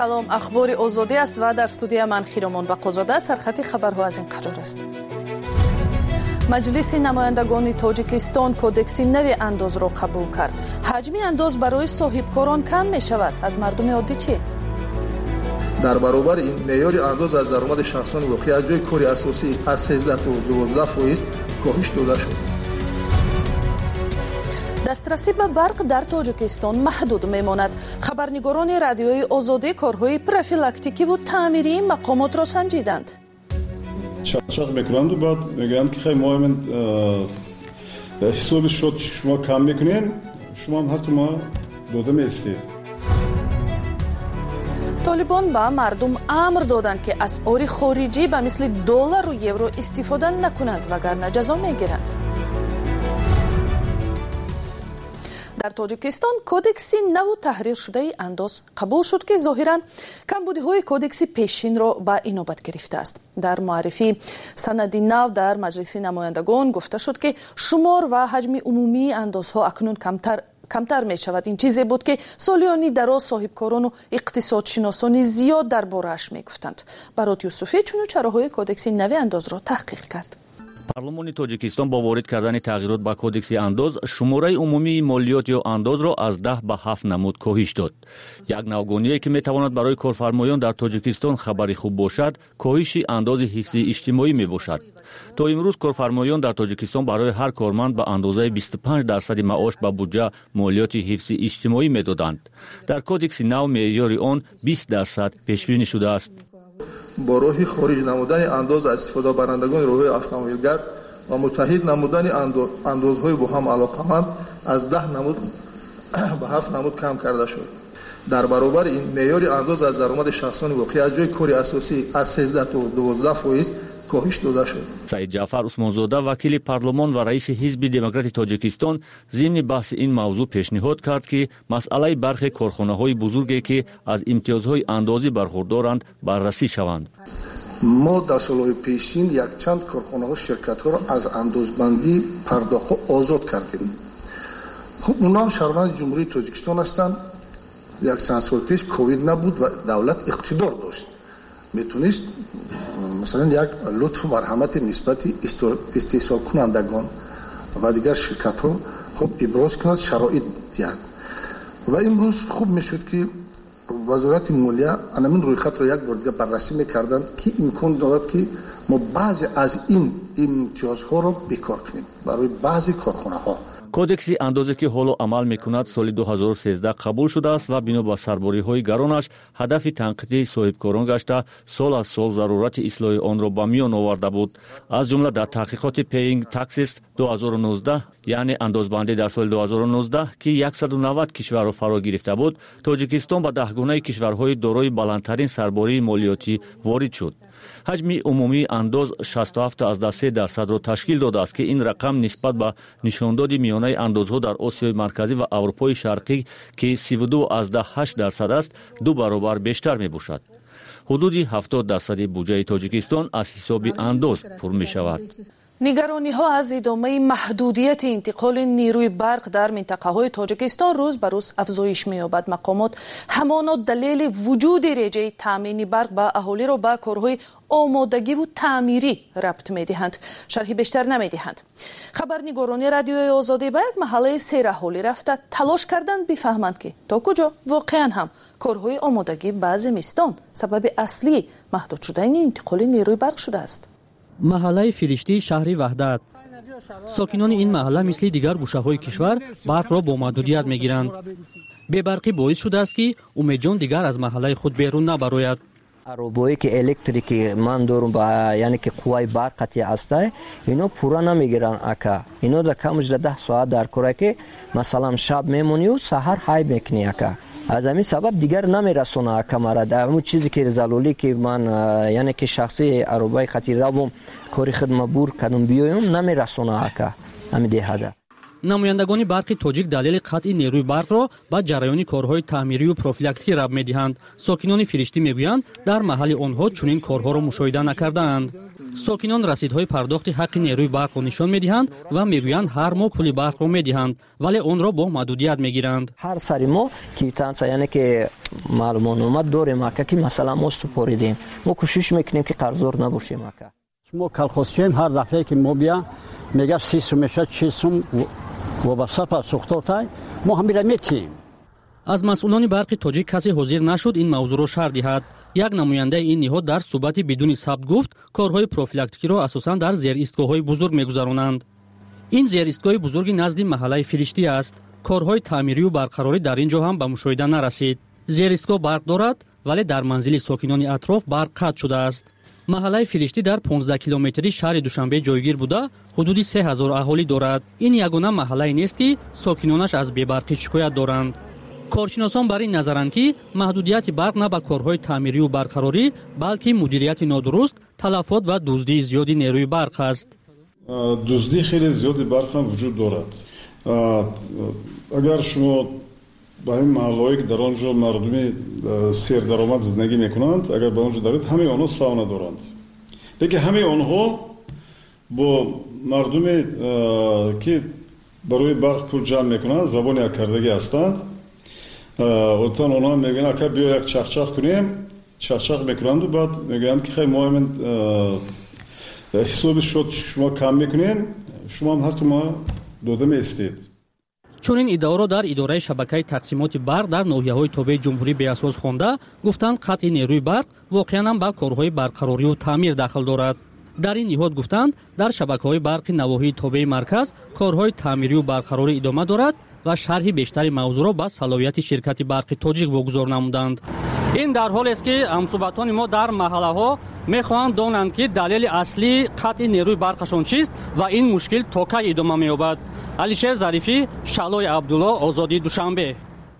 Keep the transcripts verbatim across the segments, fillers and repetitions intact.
салом, ахбори озодӣ аст ва дар студия ман Хиромон Бақозода сархати хабарҳо аз ин қарор аст. маҷлиси намояндагони Тоҷикистон кодекси нави андозро қабул кард. ҳаҷми андоз барои соҳибкорон кам мешавад. аз мардуми оддӣ чӣ? дар баробари ин меъёри андоз аз даромади шахсони воқеъ аз ҷои кори асосӣ аз сенздаҳ то дувоздаҳ фоиз коҳиш дода шуд. дастрасӣ ба барқ дар Тоҷикистон маҳдуд мемонад. хабарнигорони радиои Озодӣ корҳои профилактикиву таъмирии мақомотро санҷиданд. чақчақ мекунанду баъд мегӯянд ки хай мо мен ҳисоби шод шумо кам мекунем, шумо ҳам ҳаққи мо дода меистед. толибон ба мардум амр доданд ки асъори хориҷӣ ба мисли доллару евро истифода накунанд, вагарна ҷазо мегиранд. дар Тоҷикистон кодекси наву таҳриршудаи андоз қабул шуд ки зоҳиран камбудиҳои кодекси пешинро ба инобат гирифтааст. дар муаррифии санади нав дар маҷлиси намояндагон гуфта шуд ки шумор ва ҳаҷми умумии андозҳо акнун камтар камтар мешавад. ин чизе буд ки солиёни дароз соҳибкорону иқтисодшиносони зиёд дар борааш мегуфтанд. барот Юсуфӣ чунӯ-чароҳои кодекси нави андозро таҳқиқ кард. парлумони Тоҷикистон бо ворид кардани тағйирот ба кодекси андоз шумораи умумии молиёт ё андозро аз даҳ ба ҳафт намуд коҳиш дод. як навгоние ки метавонад барои корфармоён дар Тоҷикистон хабари хуб бошад, коҳиши андози ҳифзи иҷтимоӣ мебошад. то имрӯз корфармоён дар Тоҷикистон барои ҳар корманд ба андозаи бисту панҷ дарсади маош ба буҷа молиёти ҳифзи иҷтимоӣ медоданд. дар кодекси нав меъёри он бист дарсад пешбинӣ шудааст. бо роҳи хориҷ намудани андоз аз истифодабарандагони роҳҳои автомобилгар ва муттаҳид намудани андозҳои бо ҳам алоқаманд аз даҳ намуд ба ҳафт намуд кам карда шуд. дар баробари ин меъёри андоз аз даромади шахсони воқеъ аз ҷои кори асосӣ аз сенздаҳ то дувоздаҳ фоиз коҳиш дода шуд. Саид Ҷаъфар Усмонзода вакили парлумон ва раиси ҳизби демократи Тоҷикистон зимни баҳси ин мавзӯъ пешниҳод кард ки масъалаи бархе корхонаҳои бузурге ки аз имтиёзҳои андозӣ бархурдоранд баррасӣ шаванд. мо дар солҳои пешин якчанд корхонаҳо ширкатҳоро аз андозбандӣ пардохтҳо озод кардем. хуб онҳо ҳам шаҳрванди ҷумҳурии Тоҷикистон ҳастанд. якчанд сол пеш ковид набуд ва давлат иқтидор дошт, метавонист масалан як лутфу марҳамати нисбати истеҳсолкунандагон ва дигар ширкатҳо хуб иброз кунад, шароит диҳад. ва имрӯз хуб мешуд ки вазорати молия анамин рӯйхатро як бор дига баррасӣ мекарданд ки имкон дорад ки мо баъзе аз ин имтиёзҳоро бекор кунем барои баъзе корхонаҳо. кодекси андозе ки ҳоло амал мекунад соли ду ҳазору сенздаҳ қабул шудааст ва бино ба сарбориҳои гаронаш ҳадафи танқидии соҳибкорон гашта сол аз сол зарурати ислоҳи онро ба миён оварда буд. аз ҷумла дар таҳқиқоти Paying Taxes ду ҳазору нуздаҳ, яъне андозбандӣ дар соли ду ҳазору нуздаҳ ки яксаду навад кишварро фаро гирифта буд, Тоҷикистон ба даҳгонаи кишварҳои дорои баландтарин сарбории молиётӣ ворид шуд. ҳаҷми умумии андоз шасту ҳафт азда се дарсадро ташкил додааст ки ин рақам нисбат ба нишондоди миёнаи андозҳо дар Осиёи марказӣ ва Аврупои шарқӣ ки сиву ду азда ҳашт дарсад аст, ду баробар бештар мебошад. ҳудуди ҳафтод дарсади буҷаи Тоҷикистон аз ҳисоби андоз пур мешавад. нигарониҳо аз идомаи маҳдудияти интиқоли нирӯи барқ дар минтақаҳои Тоҷикистон рӯз ба рӯз афзоиш меёбад. мақомот ҳамоно далели вуҷуди реҷаи таъмини барқ ба аҳолиро ба корҳои омодагиву таъмирӣ рабт медиҳанд. шарҳи бештар намедиҳанд. хабарнигорони радиои Озодӣ ба як маҳаллаи сераҳолӣ рафта талош карданд бифаҳманд ки то куҷо воқеан ҳам корҳои омодагӣ ба зимистон сабаби аслии маҳдуд шудани интиқоли нирӯи барқ шудааст. маҳаллаи фириштии шаҳри ваҳдат. сокинони ин маҳалла мисли дигар гӯшаҳои кишвар барқро бо маҳдудият мегиранд. бебарқӣ боис шудааст ки умедҷон дигар аз маҳаллаи худ берун набарояд. аробое ки электрики ман дорум ба яъне ки қувваи барқати аста ино пурра намегиранд ака. ино да камҷда даҳ соат дар кора ки масалан шаб мемонию саҳар ҳай мекунӣ ака. аз ҳамин сабаб дигар намерасона ака мара ҳамун чизе ки залолӣ ки ман яъне ки шахси аробаи хати равм кори хидматбур кадом биёем намерасона ака ҳамин деҳада. намояндагони барқи тоҷик далели қатъи нерӯи барқро ба ҷараёни корҳои таъмирию профилактикӣ раб медиҳанд. сокинони фириштӣ мегӯянд дар маҳалли онҳо чунин корҳоро мушоҳида накардаанд. ساکنان رسیدهای پرداخت حق نیروی برق را نشان می‌دهند و میگویند هر ماه پول برق را می‌دهند ولی آن را با محدودیت می‌گیرند. هر سری ما کیتانس یعنی که معلومات داریم که مثلا ما سپاریدیم، ما کوشش میکنیم که قرضدار نباشیم. ما کلخوزچیم هر دفعه که ما بیا میگه سی سوم میشه چهل سوم وابسته به سوختای ما هم میرم میتیم. از مسئولان برق تاجیک کسی حاضر نشد این موضوع را شرح دهد. یک نماینده این نهاد در صحبت بدون ثبت گفت کارهای پروفیلاکتیکی را اساساً در زیر ایستگاه‌های بزرگ می‌گذرانند. این زیر ایستگاه بزرگی نزد محله فریشتی است. کارهای تعمیری و برقراری در اینجا هم به مشاهده نرسید. زیر ایستگاه برق دارد ولی در منزل ساکنان اطراف برق قطع شده است. محله فریشتی در پانزده کیلومتری شهر دوشنبه جایگیر بوده حدود سه هزار اهالی دارد. این یگانه محله نیست که ساکنانش از بی‌برقی شکایت دارند. کارشناسان بر این نظرند که محدودیت برق نه به کارهای تعمیری و برقراری بلکه مدیریت نادرست، تلفات و دزدی زیادی نیروی برق است. دزدی خیلی زیادی برق هم وجود دارد. اگر شما به این محله‌ای که در آنجا مردمی سیر درآمد زندگی میکنند اگر به آنجا دارید همه آنها ساونا دارند، لیکن همه آنها با مردمی که برای برق پول جمع میکنند زبان یک کردگی هستند. اوتان آنها میگن که بیا یک چخچخ کنیم، چخچخ میکنند و بعد میگن که خیلی ما همین حساب شد شما کم میکنین، شما هم حق ما داده میستید. چون این ادعا را در اداره شبکه تقسیمات برق در ناحیه‌های تابع جمهوری به اساس خوانده، گفتند قطع نیروی برق واقعاً هم به کارهای برقراری و تعمیر دخل دارد. در این نهاد گفتند در شبکه‌های برق نواحی تابع مرکز کارهای تعمیری و برقراری ادامه دارد و شرح بیشتری موضوع را به صلاحیت شرکت برق تاجیک واگذار نمودند. این در حالی است که همصحبتان ما در محله‌ها می‌خواهند دانند که دلیل اصلی قطع نیروی برقشان چیست و این مشکل تا کی ادامه می‌یابد. علیشیر ظریفی، شعلای عبدالله، آزادی دوشنبه.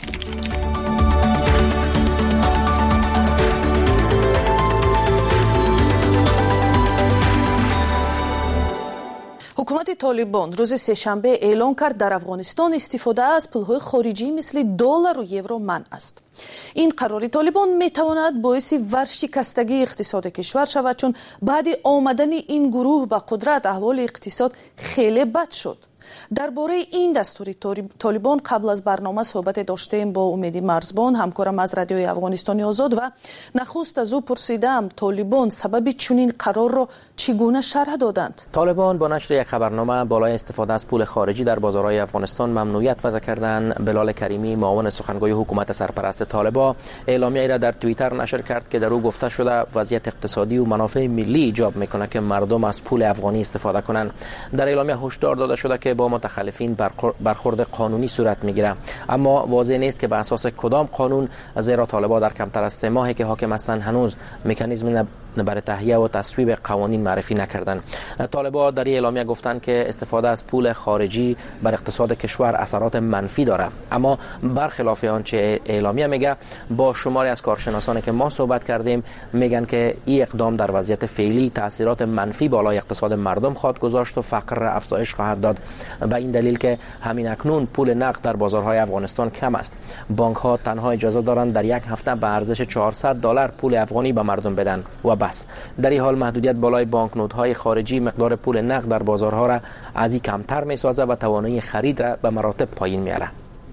حکومت طالبان روز سه‌شنبه اعلام کرد در افغانستان استفاده از پولهای خارجی مثل دلار و یورو منع است. این قرار طالبان میتواند باعث ورشکستگی اقتصاد کشور شود چون بعد آمدن این گروه به قدرت احوال اقتصاد خیلی بد شد. درباره این دستور طالبان قبل از برنامه صحبت داشتیم با امیدی مرزبان، همکارم از رادیوی افغانستان آزاد، و نخست از او پرسیدم طالبان سبب چنین قرار را چگونه شرح دادند. طالبان با نشر یک خبرنامه بالای استفاده از پول خارجی در بازارهای افغانستان ممنوعیت وضع کردند. بلال کریمی، معاون سخنگوی حکومت سرپرست طالبان، اعلامیه‌ای را در توییتر نشر کرد که در او گفته شده وضعیت اقتصادی و منافع ملی ایجاب میکنه که مردم از پول افغانی استفاده کنند. در اعلامیه هشدار داده شده که با متخلفین برخورد قانونی صورت میگیره، اما واضح نیست که به اساس کدام قانون، زیرا طالبان در کمتر از سه ماهی که حاکم هستند هنوز مکانیزم برای تهیه و تصویب قوانین معرفی نکردند. طالبان در این اعلامیه گفتند که استفاده از پول خارجی بر اقتصاد کشور اثرات منفی داره، اما برخلاف آنچه اعلامیه میگه، با شماری از کارشناسانی که ما صحبت کردیم میگن که این اقدام در وضعیت فعلی تاثیرات منفی بالای اقتصاد مردم خواهد گذاشت و فقر را افزایش خواهد داد. به این دلیل که همین اکنون پول نقد در بازارهای افغانستان کم است. بانک ها تنها اجازه دارند در یک هفته به ارزش چهارصد دلار پول افغانی به مردم بدن و بس. در این حال محدودیت بالای بانکنوت های خارجی مقدار پول نقد در بازارها را از این کمتر میسازه و توانایی خرید را به مراتب پایین میاره.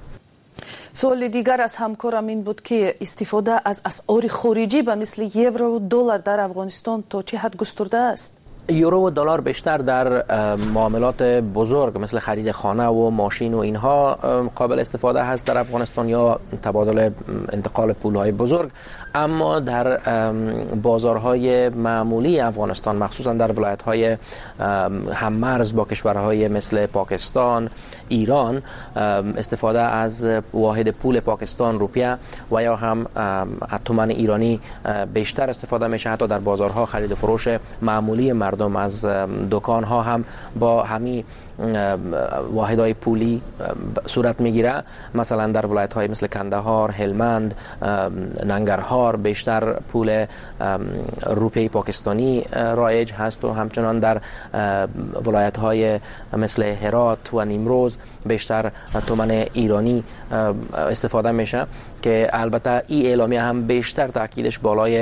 سوال دیگر از همکارم این بود که استفاده از اسعار خارجی به مثل یورو و دلار در افغانستان تا چه حد گسترده است؟ یورو و دلار بیشتر در معاملات بزرگ مثل خرید خانه و ماشین و اینها قابل استفاده هست در افغانستان یا تبادل انتقال پولهای بزرگ، اما در بازارهای معمولی افغانستان مخصوصا در ولایت‌های هممرز با کشورهای مثل پاکستان، ایران، استفاده از واحد پول پاکستان روپیه و یا هم تومان ایرانی بیشتر استفاده میشه. حتی در بازارها خرید و فروش معمولی مردم از دکان ها هم با همین واحدهای پولی صورت میگیره. مثلا در ولایت های مثل کندهار، هلمند، ننگرهار بیشتر پول روپیه پاکستانی رایج هست و همچنان در ولایت های مثل هرات و نیمروز بیشتر تومان ایرانی استفاده میشه که البته این اعلامیه هم بیشتر تاکیدش بالای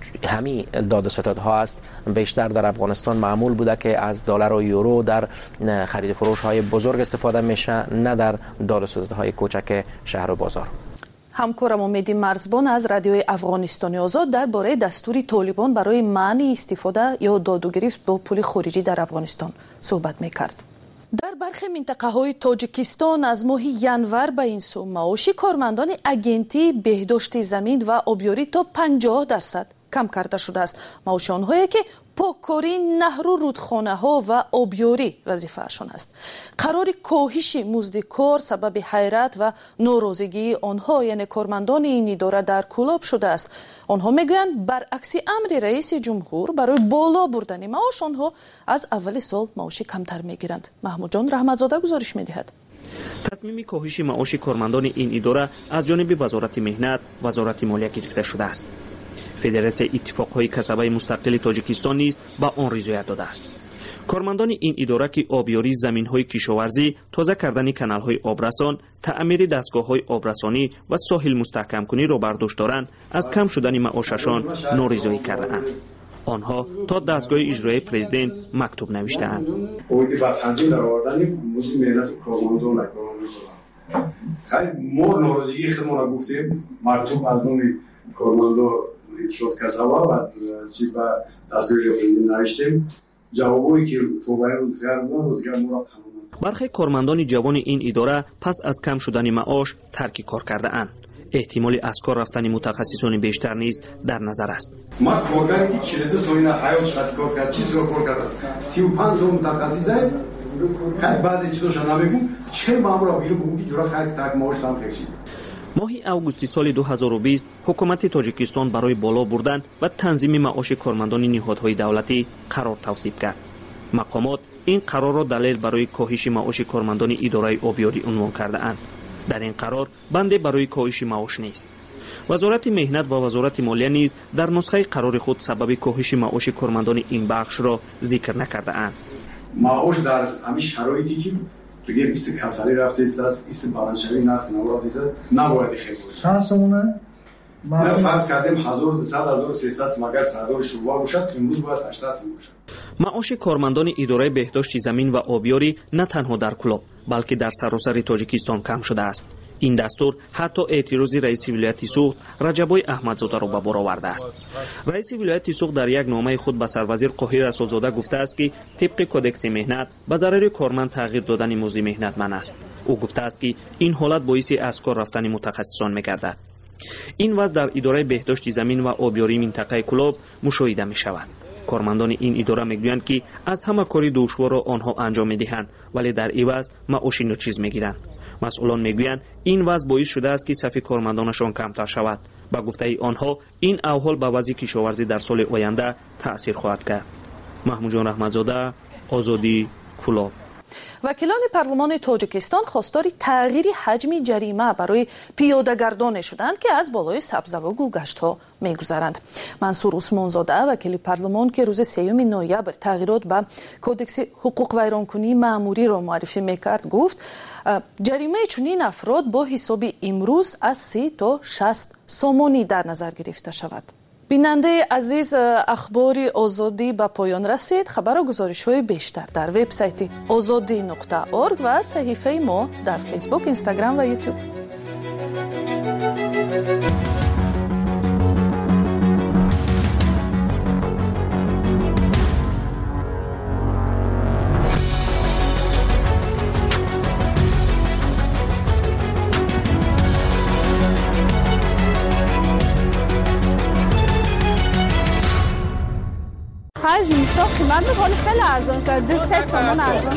همین داد و ستدها است بیشتر در افغانستان معمول بوده که از دلار و یورو در خرید و فروش های بزرگ استفاده میشه، نه در داد و ستدهای کوچک شهر و بازار. همکارم امیدی مرزبان از رادیوی افغانستان آزاد درباره دستور طالبان برای منع استفاده یا دادوگریفت با پول خارجی در افغانستان صحبت میکرد. در برخی منطقه های تاجیکستان از ماه ینور به این سو معاش کارمندان اگنتی بهداشت زمین و آبیاری تا پنجاه درصد کم کرده شده است. معاش آنهایی که پاککاری نهر و رودخانه ها و آبیاری وظیفه‌شان است. قرار کاهش مزد کار سبب حیرت و ناراضگی آنها یعنی کارمندان این اداره در کلاب شده است. آنها میگویند برعکس امر رئیس جمهور برای بالا بردن معاش آنها از اول سال معاش کمتر میگیرند. محمود جان رحمتزاده گزارش میدهد. تصمیم کاهش معاش کارمندان این اداره از جانب وزارت مهنت، وزارت مالیه گرفته شده است. فدراسیون اتفاقهای کسبه مستقل تاجیکستان نیز به آن رضایت داده است. کارمندان این اداره که آبیاری زمین‌های کشاورزی، تازه کردن کانال‌های آبرسان، تعمیر دستگاه‌های آبرسانی و ساحل مستحکم کنی را برداشت دارند، از کم شدن معاششان نارضایی کرده‌اند. آنها تا دستگاه اجرایی پرزیدنت مکتوب نوشته‌اند. امیدی به تنظیم در آوردن مزد مهنت کارمندان نکنند. خیلی ما نارضایی خودمون گفتیم، مکتوب از نام کارمندان شد کسبه و چی به دستگاه پرزیدنت نوشتیم. جوابی که توبه رو کردن روزگار مرا برخی کارمندان جوان این اداره پس از کم شدن معاش ترک کار کرده اند. احتمال از کار رفتن متخصصان بیشتر نیز در نظر است. ما کارگری که چهل سال حیات چقدر کار کرد، چی زور کار کرد، سی و پنج سال متخصص است. خیلی بعضی چیزاشو نمیگم، چه مامورا بیرون بگم که جورا خیلی تک معاش هم فکر ماه اوگوست سال دو هزار و بیست حکومت تاجیکستان برای بالا بردن و تنظیم معاش کارمندان نهادهای دولتی قرار توصیب کرد. مقامات این قرار را دلیل برای کاهش معاش کارمندان اداره آبیاری عنوان کرده اند. در این قرار بنده برای کاهش معاش نیست. وزارت مهنت و وزارت مالیه نیز در نسخه قرار خود سبب کاهش معاش کارمندان این بخش را ذکر نکرده اند. معاش در همین شرایطی که دیگه بیست کسری رفته است، است بالانشوی نرخ نوارد است، نباید خیلی باشه. چندمونه؟ ما فرض کردیم هزار و دویست هزار و سیصد مگر سردار شوبا باشد، امروز باید هشتصد باشد. معاش کارمندان اداره بهداشت زمین و آبیاری نه تنها در کلاب بلکه در سراسر تاجیکستان کم شده است. این دستور حتی اعتراضی رئیس ولایت سوخت رجبای احمدزاده را به بار آورده است. رئیس ولایت سوخت در یک نامه خود به سروزیر قاهر رسولزاده گفته است که طبق کدکس مهنت به ضرر کارمند تغییر دادن مزد مهنت من است. او گفته است که این حالت باعث از کار رفتن متخصصان می‌گردد. این وضع در اداره بهداشت زمین و آبیاری منطقه کلاب مشاهده می‌شود. کارمندان این اداره میگویند که از همه کاری دشوار را آنها انجام می‌دهند ولی در عوض معاش ناچیز می‌گیرند. مسئولان میگویند این وضع باعث شده است که صف کارمندانشان کمتر شود. با گفته آنها این احوال به وضع کشاورزی در سال آینده تأثیر خواهد کرد. محمود جان رحمتزاده، آزادی، کلاب. وکیلان پارلمان تاجیکستان خواستار تغییر حجم جریمه برای پیاده‌گردان شدند که از بالای سبزه و گلگشت‌ها می‌گذرند. منصور عثمانزاده وکیل پارلمان که روز سوم نوامبر تغییرات به کدکس حقوق ویرانکنی مأموری را معرفی می‌کرد گفت جریمه چنین افراد با حساب امروز از سی تا شصت سومانی در نظر گرفته شود. بیننده عزیز، اخبار آزادی به پایان رسید. خبر و گزارش‌های بیشتر در وبسایت آزادی نقطه اورگ و صحیفه ما در فیسبوک، اینستاگرام و یوتیوب. از اینستا قیمت می‌کنه خیلی ارزان شد. دو سه تومان ارزان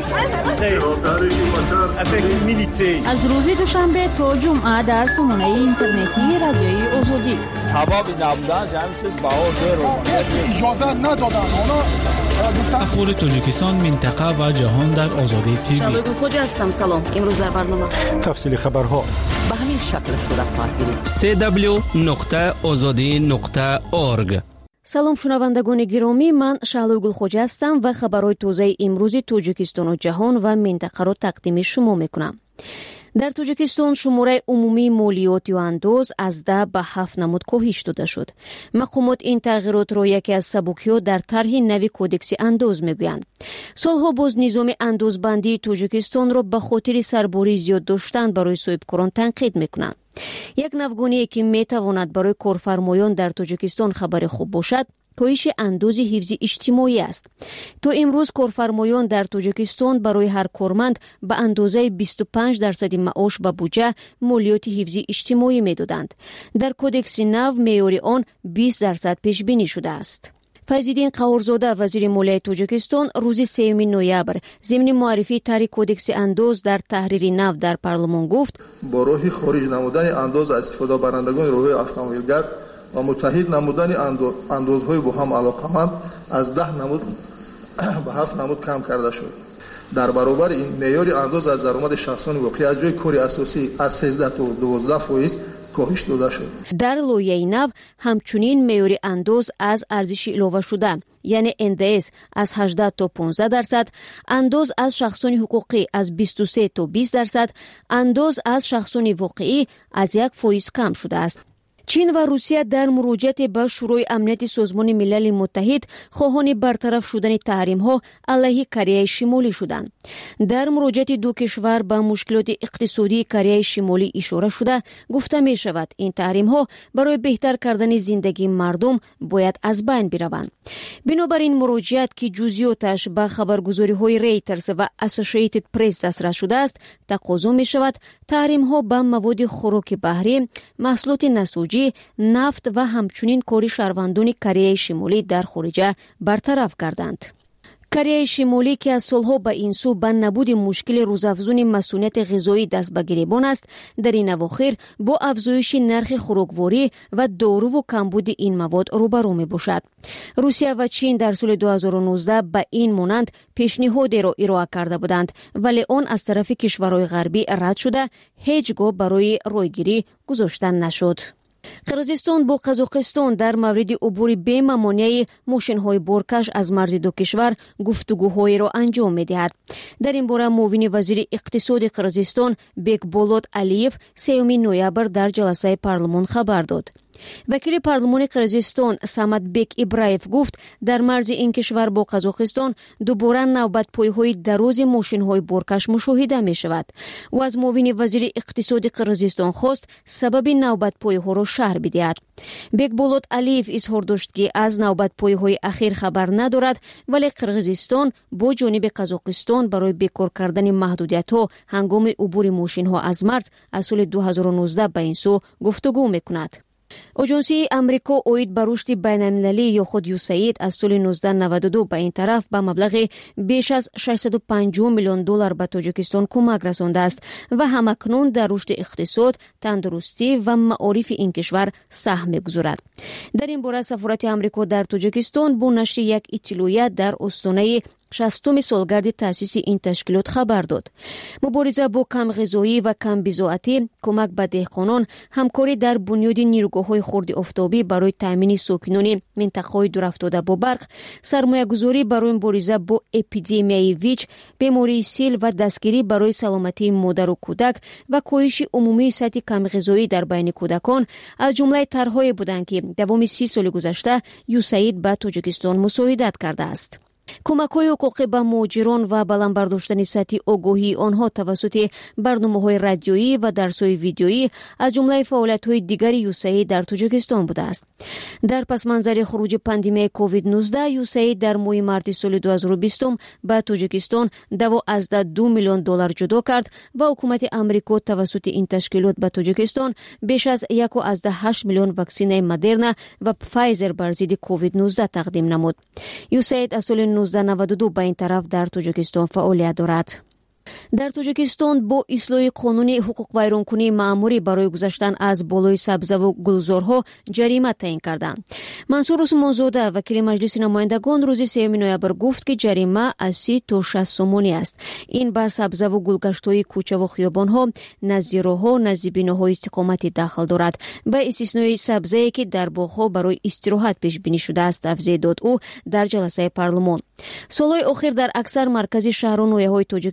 شد. از روز دوشنبه تا جمعه در سامانه اینترنتی رادیوی آزادی. تمام نبودن جمع شد بهار رو. اجازه ندادن. اخبار تاجیکستان، منطقه و جهان در آزادی تیوی. شالوی خوج هستم. سلام. امروز در برنامه تفصیل خبرها به همین شکل صورت خواهد گرفت. سه دبلیو نقطه آزادی نقطه اورگ. سلام شنوندگان گرامی، من شعلو گلخوجه هستم و خبرهای تازه امروز تاجیکستان و جهان و منطقه را تقدیم شما میکنم. در توجیکستان شماره عمومی مالیات و اندوز از ده به هفت نمود کاهش داده شد. مقامات این تغییرات را یکی از سبکی‌ها در طرح نوی کودکس اندوز میگویند. سالها باز نظام اندوزبندی توجیکستان را به خاطر سرباری زیاد داشتن برای صاحبکاران تنقید میکنند. یک نوگونی که میتواند برای کارفرمایان در توجیکستان خبر خوب باشد، کاهش اندوز حفظ اجتماعی است. تا امروز کارفرمایان در توجیکستان برای هر کارمند به اندازه بیست و پنج درصد معاش به بودجه مالیات حفظ اجتماعی میدادند. در کودکس نو معیار آن بیست درصد پیش بینی شده است. فیض‌الدین قهارزاده وزیر مالیه توجیکستان روز سوم نوامبر ضمن معرفی طرح کودکس اندوز در تحریر نو در پارلمان گفت: با راه خارج نمودن اندوز از استفاده برندگان راههای اتومبیلگر و متحد نمودن اندازهای با هم علاقمند از ده نمود به هفت نمود کم کرده شد. در برابر این معیار انداز از درآمد شخصان واقعی از جای کار اساسی از سیزده تا دوازده فیصد کاهش داده شد. در لایحه نو همچنین معیار انداز از ارزش اضافه شده یعنی ان دی اس از هجده تا پانزده درصد، انداز از شخصان حقوقی از بیست و سه تا بیست درصد، انداز از شخصان واقعی از یک فیصد کم شده است. چین و روسیه در مراجعت به شورای امنیت سازمان ملل متحد خواهان برطرف شدن تحریم ها علیه کره شمالی شدند. در مراجعت دو کشور به مشکلات اقتصادی کره شمالی اشاره شده گفته می شود این تحریم ها برای بهتر کردن زندگی مردم باید از بین بروند. بنابراین مراجعت که جزئیاتش به خبرگزاری های ریترز و اسوسییتد پرس دسترس شده است تقاضا می شود تحریم ها به مواد خوراک بحری، محصولات نسوجی، نفت و همچنین کار شهروندان کره شمالی در خارج برطرف کردند. کره شمالی که از سالها به این سو به نبود مشکل روزافزون مسئولیت غذایی دست به گریبان است، در این اواخر با افزایش نرخ خوراکواری و دارو و کمبود این مواد روبرو می باشد. روسیه و چین در سال دو هزار و نوزده به این مانند پیشنهادی را ارائه کرده بودند ولی آن از طرف کشورهای غربی رد شده هیچگاه برای رویگیری گذاشته نشد. قرقیزستان با قزاقستان در مورد عبور بی ممانعه ماشین‌های بارکش از مرز دو کشور گفتگوهایی را انجام می‌دهد. در این باره معاون وزیر اقتصاد قرقیزستان بکبولود علیف سوم نوامبر در جلسه پارلمان خبر داد. وکیل پارلمان قرقیزستان سمد بک ابراهیف گفت در مرز این کشور با قزاقستان دوباره نوبت پای‌های دراز ماشین‌های بارکش مشاهده می‌شود و از معاون وزیر اقتصاد قرقیزستان خواست سبب نوبت پای‌ها را شرح بدهد. بکبولود علیف اظهار داشت که از نوبت پای‌های اخیر خبر ندارد ولی قرقیزستان با جانب قزاقستان برای بیکار کردن محدودیت‌ها هنگام عبور ماشین‌ها از مرز از سال دو هزار و نوزده به این سو گفتگو می‌کند. آژانسی امریکا اوید به رشد بین‌المللی یا خود یوساید از سال نوزده نود و دو به این طرف به مبلغ بیش از ششصد و پنجاه میلیون دلار به تاجیکستان کمک رسانده است و همکنون در رشد اقتصاد، تندرستی و معارف این کشور سهم می‌گذارد. در این باره سفارت امریکا در تاجیکستان با نشر یک اطلاعیه در آستانه شصتم سالگرد تأسیس این تشکیلات خبر داد. مبارزه با کم غذایی و کم بضاعتی، کمک به دهقانان، همکاری در بنیاد نیروگاه‌های خرد آفتابی برای تامین ساکنان منطقه‌های دورافتاده با برق، سرمایه‌گذاری برای مبارزه با اپیدمیای ویچ، بیماری سیل و دستگیری برای سلامتی مادر و کودک و کاهش عمومی سطح کم غذایی در بین کودکان از جمله طرح‌هایی بودند که دوام سی سال گذشته یوساید به تاجیکستان مساعدت کرده است. کمک‌های حقوقی به مهاجران و بلند برداشتن سطح آگاهی آنها توسط برنامه‌های رادیویی و درس‌های ویدیویی از جمله فعالیت‌های دیگر یوساید در تاجیکستان بوده است. در پس منظر خروج پاندمی کووید نوزده یوساید در ماه مارس سال دو هزار و بیست به تاجیکستان دو از دو میلیون دلار جدا کرد و حکومت آمریکا توسط این تشکیلات به تاجیکستان بیش از یک و هشت میلیون واکسن مدرنا و فایزر بر ضد کووید نوزده تقدیم نمود. یوساید از سال نوزده نود و دو به این طرف در تاجیکستان فعالیت دارد. در تاجیکستان با اصلاح قانون حقوق ویرانکنی مأموری برای گذشتن از بالای سبزه و گلزارها جریمه تعیین کردند. منصور عثمانزاده وکیل مجلس نمایندگان روز سوم نوامبر گفت که جریمه از سی تا شصت سومانی است. این به سبزه و گلگشت‌های کوچه و خیابان‌ها، نزد راه‌ها، نزد بیناهای استقامتی داخل دارد. به استثنای سبزه‌ای که در باغ‌ها برای استراحت پیش بینی شده است توضیح داد او در جلسه پارلمان. سال‌های اخیر در اکثر مرکزی شهر و ناحیه‌های تاجیکستان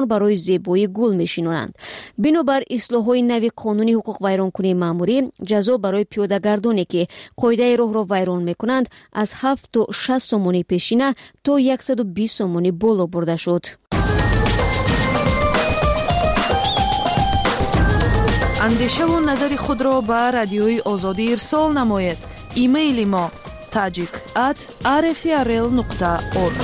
توجکستان برای زیبایی گل میشینند. بنابر اصلاح‌های نوی قانون حقوق ویرانکنی ماموری، جزا برای پیاده‌گردانی که قاعده راه را ویران میکنند از هفت تا شش سومانی پیشینه تا صد و بیست سومانی بالا برده شد. اندیشه و نظر خود را به رادیوی آزادی ارسال نمایید. ایمیل ما tajik at r f r l nokta org.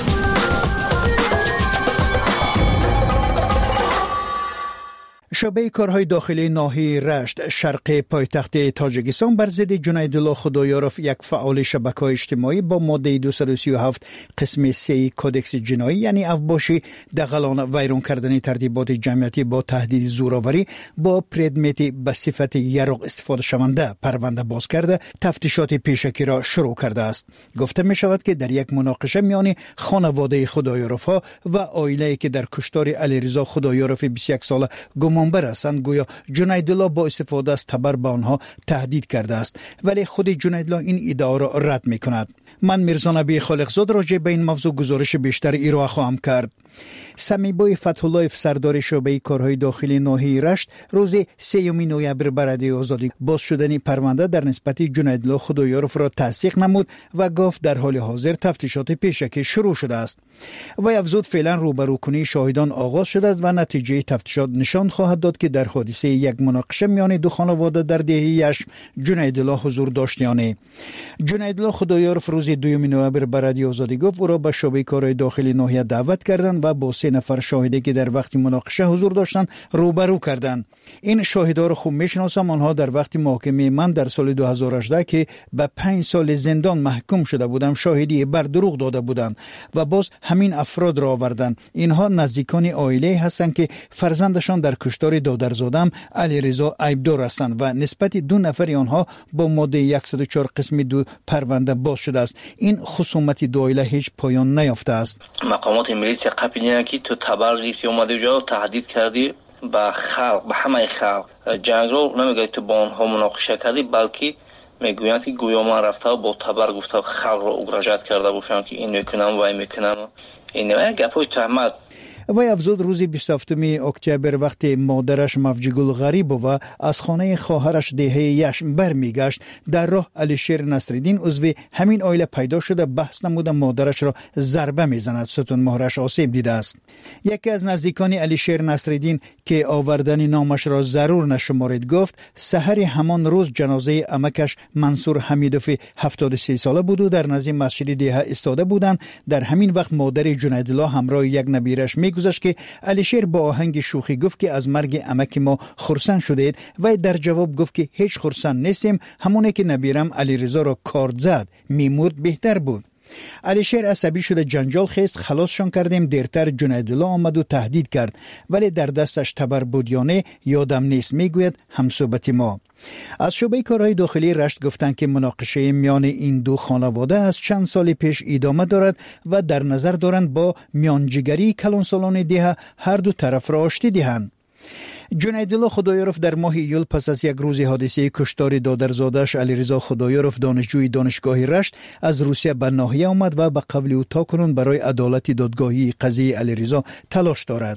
شعبه کارهای داخلی ناحیه رشت شرق پایتخت تاجیکستان بر ضد جنیدالله خدایارف، یک فعال شبکه‌های اجتماعی با ماده دویست و سی و هفت قسم سه کودکس جنایی یعنی افباشی دغلان ویران کردن ترتیبات جمعیتی با تهدید زورآوری با پردمیت به صفت یرق استفاده شونده پرونده باز کرده تفتیشات پیشکی را شروع کرده است. گفته می شود که در یک مناقشه میان خانواده خدایارف ها و عائله‌ای که در کشتار علیرضا خدایارف بیست و یک ساله گمان برسند گویا جنیدالله با استفاده از تبر به آنها تهدید کرده است، ولی خود جنیدالله این ادعا را رد می کند. من میرزا نبی خالقزاد راجع به این موضوع گزارش بیشتر ارائه خواهم کرد. سمیبای فتح الله سردار شعبه کارهای داخلی ناحیه رشت روز سوم نوامبر بر رادیو آزادی باز شدن پرونده در نسبت جنیدالله خدایارف را تصدیق نمود و گفت در حال حاضر تفتیشات پیشکی شروع شده است. و افزود فعلا روبروکنی شاهدان آغاز شده است و نتیجه تفتیشات نشان خواهد داد که در حادثه یک مناقشه میان دو خانواده در دهه یشم جنیدالله حضور داشت یا نه. جنیدالله خدایارف روز دوم نوامبر بر رادیو آزادی گفت او را به شعبه کارهای داخلی ناحیه دعوت کردند و با سه نفر شاهدی که در وقت مناقشه حضور داشتند روبرو کردند. این شاهدها را خوب میشناسم. آنها در وقت محاکمه من در سال دو هزار و هجده که به پنج سال زندان محکوم شده بودم شاهدی بر دروغ داده بودند و باز همین افراد را آوردند. اینها نزدیکان عائله هستند که فرزندشان در کشتار دادرزادم علیرضا عیبدار هستند و نسبت دو نفر آنها با ماده صد و چهار قسم دو پرونده باز شده است. این خصومت دو عائله هیچ پایان نیافته است. مقامات میلیسیا قپینی که تو تبرگیتی اومده جا تهدید کردی به خلق، به همه خلق جنگ رو نمیگه تو با آنها مناقشه کردی، بلکه میگویند که گویا من رفته و با تبر گفته خلق رو اگراجت کرده باشم که این میکنم و این میکنم. این نمیگه گپوی تهمت. و افزود روز بیست و هفتم اکتبر وقتی مادرش مفجگل غریبووا از خانه خواهرش دهه یشم برمیگشت در راه علیشیر نصرالدین عضو همین عائله پیدا شده بحث نموده مادرش را ضربه میزند، ستون مهرش آسیب دیده است. یکی از نزدیکان علیشیر نصرالدین که آوردن نامش را ضرور نشمارید گفت سحر همان روز جنازه عمکش منصور حمیدوف هفتاد و سه ساله بود و در نزد مسجد ده ایستاده بودند. در همین وقت مادر جنیدالله همراه یک نبیرش میگذشت که علیشیر با آهنگ شوخی گفت که از مرگ عمک ما خرسند شدید و در جواب گفت که هیچ خرسند نیستیم، همونه که نبیرم علیرضا را کارد زد میمرد بهتر بود. علیشیر عصبی شده جنجال خیست، خلاصشان کردیم. دیرتر جنیدالله آمد و تهدید کرد ولی در دستش تبر بود یا نه یادم نیست، میگوید همصحبت ما. از شعبه کارهای داخلی رشت گفتند که مناقشه میان این دو خانواده از چند سال پیش ادامه دارد و در نظر دارند با میانجیگری کلانسالان ده هر دو طرف را آشتی دهند. جنیدالله خدایارف در ماه ایول پس از یک روز حادثه کشتار دادرزادش علیرضا خدایارف دانشجوی دانشگاه رشت از روسیه به ناحیه آمد و به قول او تاکنون برای عدالت دادگاهی قضیه علیرضا تلاش دارد.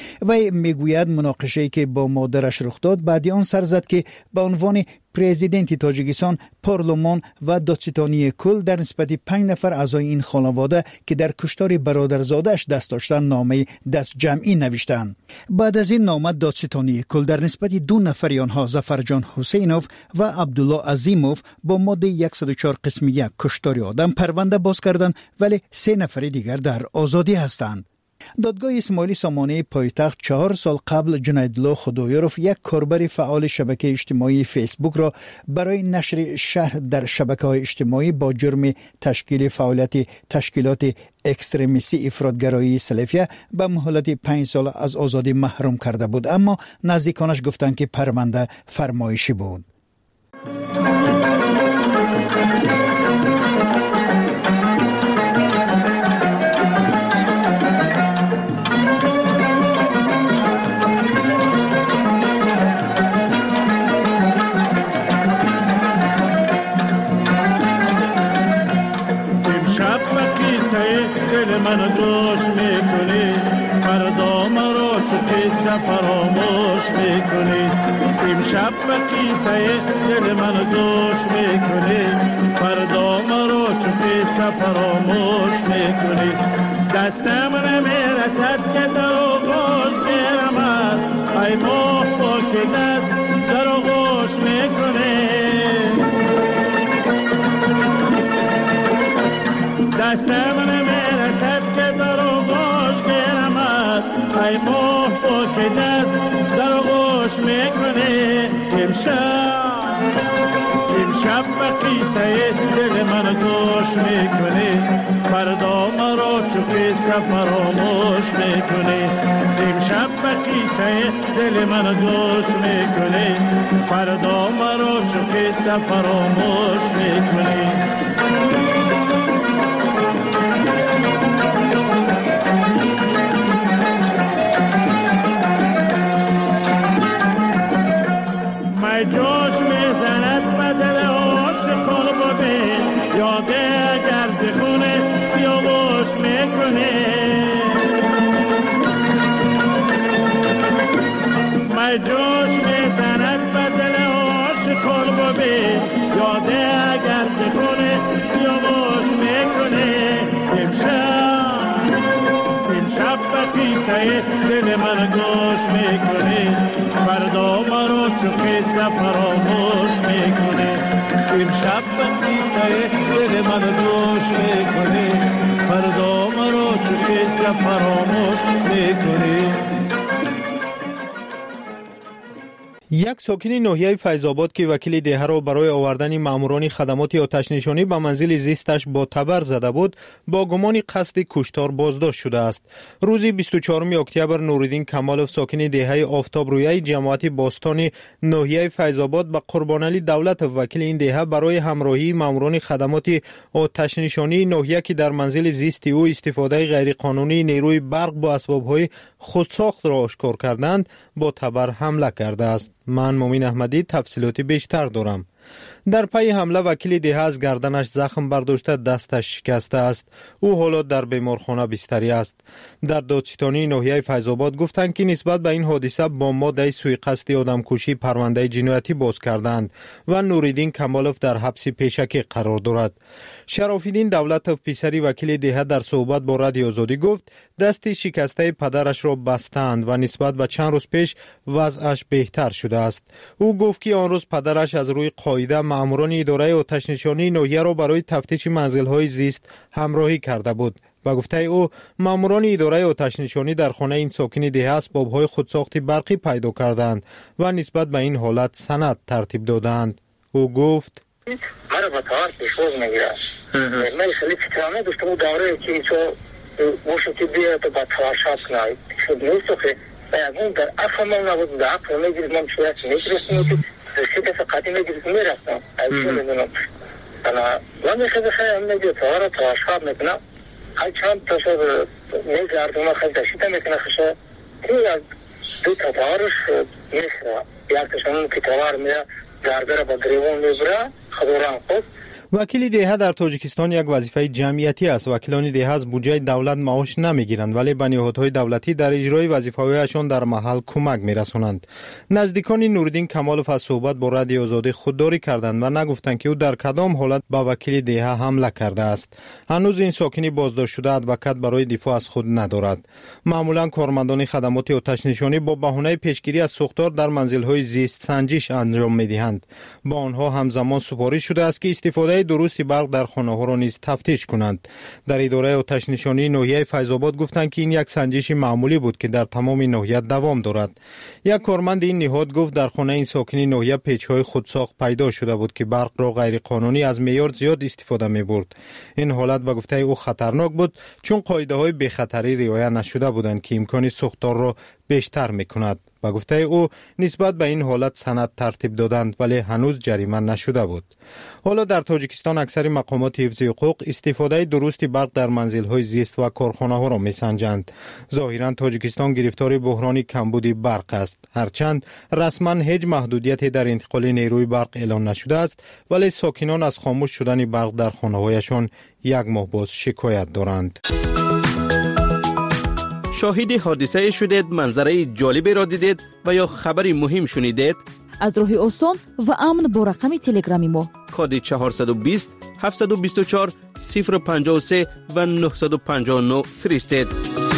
و میگوید مناقشه‌ای که با مادرش رخ داد بعد آن سر زد که به عنوان پرزیدنت تاجیکستان پارلمان و دادستانی کل در نسبت پنج نفر اعضای این خانواده که در کشتار برادرزادش دست داشتن نامه دست جمعی نوشتند. بعد از این نامه دادستانی کل در نسبت دو نفر آنها ظفرجان حسینوف و عبدالله عظیموف با ماده صد و چهار قسم یک کشتار آدم پرونده باز کردند ولی سه نفر دیگر در آزادی هستند. دادگاه اسماعیلی سامانه پایتخت چهار سال قبل جنیدالله خدایارف یک کاربر فعال شبکه اجتماعی فیسبوک را برای نشر شرح در شبکه‌های اجتماعی با جرم تشکیل فعالیت تشکیلات اکستریمیستی افراطگرایی سلفیه به مهلت پنج سال از آزادی محروم کرده بود، اما نزدیکانش گفتند که پرونده فرمایشی بود. من گوش میکنی فردا مرا چو قصه فراموش میکنی امشب به قصه دل من گوش میکنی فردا مرا چو قصه فراموش میکنی دستم نمیرسد که در آغوش گیرمد ای ماه با که دست در آغوش میکنی دستم نمیرسد که در آغوش گیرمد ای ماه با که دست در آغوش میکنی امشب امشب به قصه دل من گوش میکنی فردا مرا چو قصه فراموش میکنی امشب به قصه دل من گوش میکنی فردا مرا چو قصه فراموش میکنی می جوش میزند بدل عاشق قلبه یاده اگر زخونه سیاوش میکنه می جوش میزند بدل عاشق قلبه یاده اگر زخونه سیاوش میکنه امشب امشب به قصه دل من گوش میکنه فردا مرا چو قصه فراموش میکنه امشب به قصه دل من گوش میکنه فردا مرا چو قصه فراموش میکنه. یک ساکن ناحیه فیض‌آباد که وکیل دهه را برای آوردن ماموران خدمات آتش نشانی به منزل زیستش با تبر زده بود با گمان قصد کشتار بازداشت شده است. روز بیست و چهارم اکتبر نورالدین کمالوف ساکن دهه آفتاب رویه جماعت باستان ناحیه فیض‌آباد به قربانعلی دولت وکیل این دهه برای همراهی ماموران خدمات آتش نشانی ناحیه که در منزل زیست او استفاده غیرقانونی نیروی برق با اسباب‌های خودساخت را آشکار کردند با تبر حمله کرده است. من مومین احمدی تفصیلاتی بیشتر دارم. در پی حمله وکیل دهه از گردنش زخم برداشته دستش شکسته است. او حالا در بیمارخانه بستری است. در دادستانی ناحیه فیض‌آباد گفتند که نسبت به این حادثه با ماده سوءقصد آدمکشی پرونده جنایتی باز کردند و نورالدین کمالوف در حبس پیشکی قرار دارد. شراف‌الدین دولتوف پسری وکیل دهه در صحبت با رادیو آزادی گفت دست شکسته پدرش را بستند و نسبت به چند روز پیش وضعش بهتر شده است. او گفت که آن روز پدرش از روی قاعده ماموران اداره آتش نشانی ناحیه را برای تفتیش منزل‌های زیست همراهی کرده بود. و گفته او ماموران اداره آتش نشانی در خانه این ساکن دهه اسباب‌های خودساخت برقی پیدا کردند و نسبت به این حالت سند ترتیب دادند. او گفت مرا با تار پیشواز میگیرد. من خیلی فکرانه داشتم او دوره که چو وشتی بیاد و با تواشات کنید شد نیست که اون در افهم نبود در افهم میگیرد من شاید میگیرستم که شده قدیم میگیرد میرفتم ایشون میدونم انا من خیلی خیلی میگیرد توارا تواشات میکنم هر چند تا شد میگردم من خیلی داشته میکنه خشه دو تا توارش میخواه یکشون که توار میره درباره با گریوان میبره خبران خود. وکیل دهه در تاجیکستان یک وظیفه جمعیتی است. وکیلان دهه از بودجه دولت معاش نمیگیرند ولی به نهادهای دولتی در اجرای وظیفه‌هایشان در محل کمک میرسانند. نزدیکان نورالدین کمالوف از صحبت با رادیو آزادی خودداری کردند و نگفتند که او در کدام حالت با وکیل دهه حمله کرده است. هنوز این ساکن بازداشت شده ادوکات برای دفاع از خود ندارد. معمولا کارمندان خدمات آتش نشانی با بهانه پیشگیری از سوختار در منزل‌های زیست سنجش انجام میدهند. با آنها همزمان سپارش شده است که استفاده درستی برق در خانه‌ها را نیز تفتیش کنند. در اداره آتش نشانی ناحیه فیض‌آباد گفتند که این یک سنجش معمولی بود که در تمام ناحیه دوام دارد. یک کارمند این نهاد گفت در خانه این ساکن ناحیه پیچ‌های خودساخت پیدا شده بود که برق را غیر قانونی از معیار زیاد استفاده می‌برد. این حالت به گفته او خطرناک بود چون قاعده‌های بی‌خطری رعایت نشده بودند که امکان سوختار را بیشتر می‌کند. و گفته او نسبت به این حالت سند ترتیب دادند ولی هنوز جریمه نشده بود. حالا در تاجیکستان اکثر مقامات حفظ حقوق استفاده درست برق در منزل‌های زیست و کارخانه‌ها را می‌سنجند. ظاهراً تاجیکستان گرفتار بحران کمبود برق است. هرچند رسما هیچ محدودیتی در انتقال نیروی برق اعلان نشده است ولی ساکنان از خاموش شدن برق در خانه‌هایشان یک ماه باز شکایت دارند. شاهد حادثه شدید، منظره جالبی را دیدید و یا خبری مهم شنیدید؟ از راه آسان و امن با رقم تلگرامی ما کد چهارصد و بیست هفتصد و بیست و چهار صفر پنجاه و سه و نهصد و پنجاه و نه فرستید.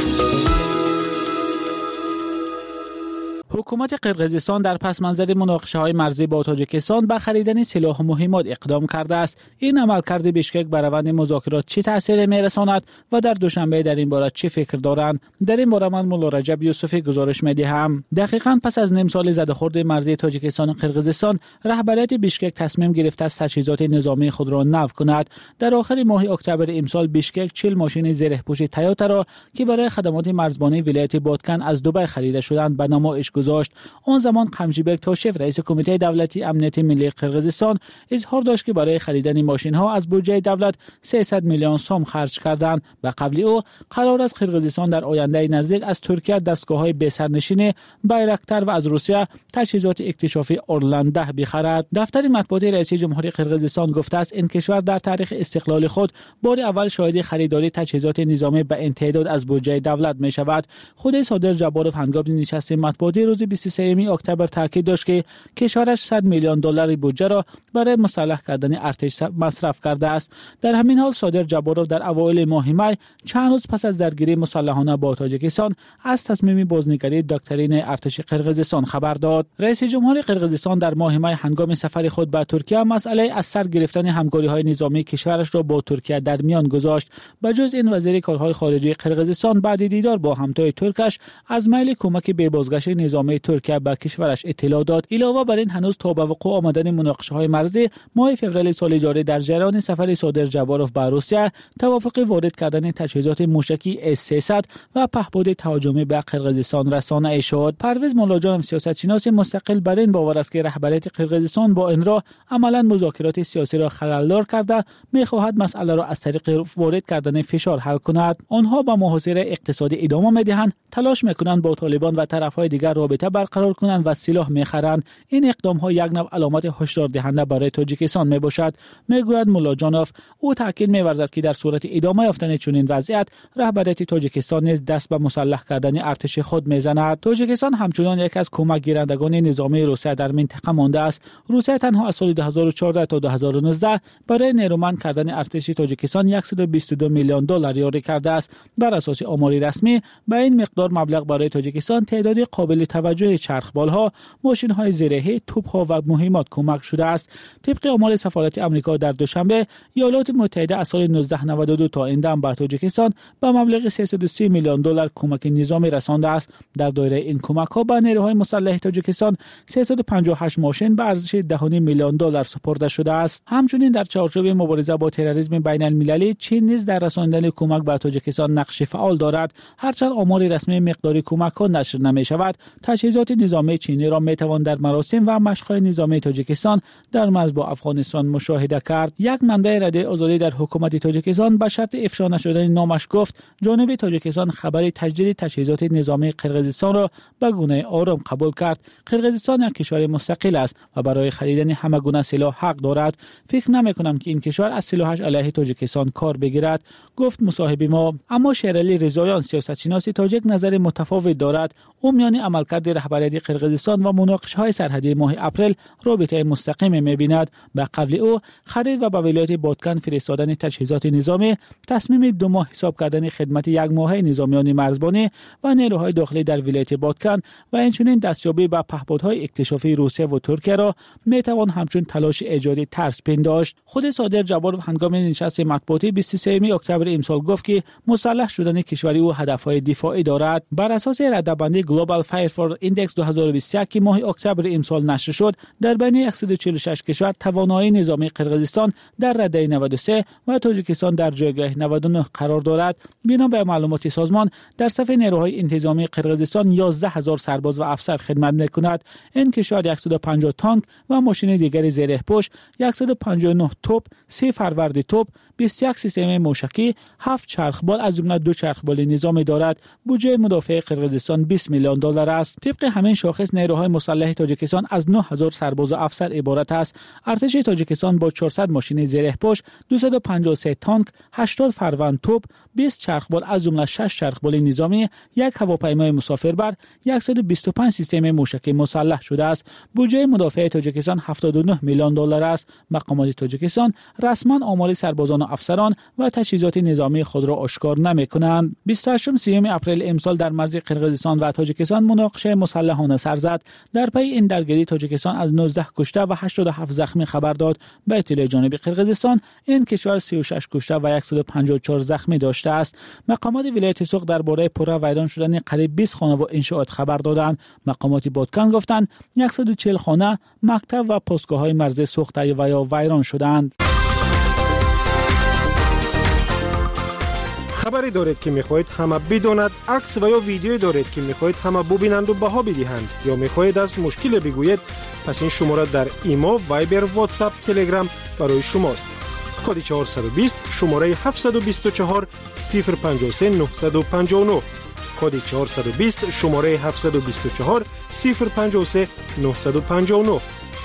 حکومت قرقیزستان در پس منظر مناقشه‌های مرزی با تاجیکستان به خریدن سلاح و مهمات اقدام کرده است. این عملکرد بیشکک بر روند مذاکرات چه تأثیر می‌رساند و در دوشنبه در این باره چه فکر دارند؟ در این باره من مولا رجب یوسفی گزارش می‌دهم. دقیقاً پس از نیم سال زده‌خورد مرزی تاجیکستان و قرقیزستان، رهبریت بیشکک تصمیم گرفته است تجهیزات نظامی خود را نو کند. در آخر ماه اکتبر امسال بیشکک چهل ماشین زره‌پوش تویوتا را که برای خدمات مرزبانی ولایت بادکن از دبی خریده شدند به نمایش گذاشت. آن زمان قمچیبک تاشف رئیس کمیته دولتی امنیت ملی قرقیزستان اظهار داشت که برای خریدن ماشین ها از بودجه دولت سیصد میلیون سوم خرج کردند و قبل او قرار است قرقیزستان در آینده نزدیک از ترکیه دستگاه های بی سرنشین بایرکتر و از روسیه تجهیزات اکتشافی اورلند ده بخرد. دفتر مطبوعاتی رئیس جمهوری قرقیزستان گفته است این کشور در تاریخ استقلال خود بار اول شاهد خریداری تجهیزات نظامی به این تعداد از بودجه دولت می شود. خود صادر جبارов هنگام نشست مطبوعاتی روز بیست و سوم اکتبر تاکید داشت که کشورش صد میلیون دلار بودجه را برای مسلح کردن ارتش مصرف کرده است. در همین حال صادر جبارov در اوایل ماه می چند روز پس از درگیری مسلحانه با تاجیکستان از تصمیم بازنگری دکترین ارتش قرقیزستان خبر داد. رئیس جمهور قرقیزستان در ماه می هنگام سفر خود به ترکیه مسئله از سر گرفتن همکاری‌های نظامی کشورش را با ترکیه در میان گذاشت. بجز این وزیر کارهای خارجه قرقیزستان بعد دیدار با همتای ترکش از میل کمک به بازگشت نظامی ترکیه به کشورش اطلاع داد. علاوه بر این هنوز تا به وقوع آمدن مناقشه‌های مرزی ماه فوریه سال جاری در جریان سفر صادر جبارov به روسیه توافق وارد کردن تجهیزات موشکی اس سیصد و پهپاد تهاجمی به قرقیزستان رسانه شد. پرویز مولاجان سیاستشناس مستقل بر این باور است که رهبریت قرقیزستان با این راه عملاً مذاکرات سیاسی را خلل‌دار کرده می‌خواهد مسئله را از طریق وارد کردن فشار حل کند. آنها با محاصره اقتصادی ادامه می‌دهند، تلاش می‌کنند با طالبان و طرف‌های دیگر رابطه برقرار کنند و سلاح می‌خرند. این اقدام‌ها یک نوع علامت هشدار دهنده برای تاجیکستان میباشد، میگوید مولاجانوف. او تاکید می‌ورزد که در صورت ادامه یافتن چنین وضعیت رهبریت تاجیکستان نیز دست به مسلح کردن ارتش خود میزند. تاجیکستان همچنان یک از کمک گیرندگان نظامی روسیه در منطقه مانده است. روسیه تنها از سال دو هزار و چهارده تا دو هزار و نوزده برای نیرومند کردن ارتش تاجیکستان صد و بیست و دو میلیون دلار یاری کرده است. بر اساس آمار رسمی به این مقدار مبلغ برای تاجیکستان تعداد قابل توجه چرخبال‌ها، ماشین‌های زرهی، توپ‌ها و مهمات کمک شده است. طبق آمار سفارت آمریکا در دوشنبه، ایالات متحده از سال نوزده نود و دو تا این دم به تاجیکستان به مبلغ سیصد و سی میلیون دلار کمک نظامی رسانده است. در دایره این کمک‌ها به نیروهای مسلح تاجیکستان سیصد و پنجاه و هشت ماشین به ارزش ده و نیم میلیون دلار سپرده شده است. همچنین در چارچوب مبارزه با تروریسم بین‌المللی، چین نیز در رساندن کمک به تاجیکستان نقش فعال دارد. هرچند آمار رسمی مقدار کمک‌ها نشر نمی‌شود، تجهیزات نظامی چینی را می‌توان در مراسم و مشق‌های نظامی تاجیکستان در مرز با افغانستان مشاهده کرد. یک منبع رده آزادی در حکومت تاجیکستان به شرط افشا نشدن نامش گفت جانب تاجیکستان خبر تجدید تجهیزات نظامی قرقیزستان را به گونه آرام قبول کرد. قرقیزستان یک کشور مستقل است و برای خریدن همه گونه سلاح حق دارد. فکر نمی‌کنم که این کشور از سلاحش علیه تاجیکستان کار بگیرد، گفت مصاحب ما. اما شیرعلی رضاییان سیاستشناس تاجیک نظر متفاوت دارد. او میان عملکرد رهبری قرقیزستان و مناقشه‌های سرحدی ماه اپریل رابطه مستقیم می‌بیند. به قول او خرید و به ولایت بادکن فرستادن تجهیزات نظامی تصمیم دو ماه حساب کردن خدمت یک ماهه نظامیان مرزبانی و نیروهای داخلی در ولایت بادکن و همچنین دستیابی به پهپادهای اکتشافی روسیه و ترکیه را میتوان همچون تلاش ایجاد ترس پنداشت. خود صادر جبارov هنگام نشست مطبوعاتی بیست و سوم اکتبر امسال گفت که مسلح شدن کشوری او هدفهای دفاعی دارد. بر اساس رده‌بندی گلوبال فایرفور ایندکس دو هزار و بیست و یک که ماه اکتبر امسال نشر شد، در بین صد و چهل و شش کشور توانایی نظامی قرقیزستان در رده نود و سه و تاجیکستان در جایگاه نود و نه قرار دارد. بنا به معلومات سازمان در صف نیروهای انتظامی قرقیزستان یازده هزار سرباز و افسر خدمت می‌کند. این کشور صد و پنجاه تانک و ماشین دیگر زره‌پوش، صد و پنجاه و نه توپ، سه فروند توپ، بیست و یک سیستم موشکی، هفت چرخبال از جمله دو چرخبال نظامی دارد. بودجه مدافع قرقیزستان بیست میلیون دلار است. طبق همین شاخص نیروهای مسلح تاجیکستان از نه هزار سرباز و افسر عبارت است. ارتش تاجیکستان با چهارصد ماشین زره‌پوش، دویست و پنجاه و سه تانک، هشتاد فروند توپ، بیست چرخبال از جمله شش چرخبال نظامی، یک هواپیمای مسافربر، صد و بیست و پنج سیستم موشکی مسلح شده است. بودجه مدافع تاجیکستان هفتاد و نه میلیون دلار است. مقامات تاجیکستان رسما آمار سربازان و افسران و تجهیزات نظامی خود را آشکار نمی‌کنند. بیست و هشتم سیوم اپریل امسال در مرز قرقیزستان و تاجیکستان مناقشه مسلحانه سر زد. در پی این درگیری تاجیکستان از نوزده کشته و هشتاد و هفت زخمی خبر داد. به اطلاع جانب قرقیزستان این کشور سی و شش کشته و صد و پنجاه و چهار زخمی داشته است. مقامات ولایت سوق درباره پره ویران شدن قریب بیست خانه و انشاءات خبر دادند. مقامات بادکان گفتند صد و چهل خانه، مکتب و پستگاه‌های مرزی سوخته و یا ویران شدند. خبری دارید که میخواهید همه بداند، عکس و یا ویدیویی دارید که میخواهید همه ببینند و بها بدهند، یا میخواهید از مشکل بگویید، پس این شماره در ایمو، وایبر، واتساپ، تلگرام برای شماست. کد چهارصد و بیست شماره هفتصد و بیست و چهار صفر پنجاه و سه نهصد و پنجاه و نه. کد چهارصد و بیست شماره هفتصد و بیست و چهار صفر پنجاه و سه نهصد و پنجاه و نه.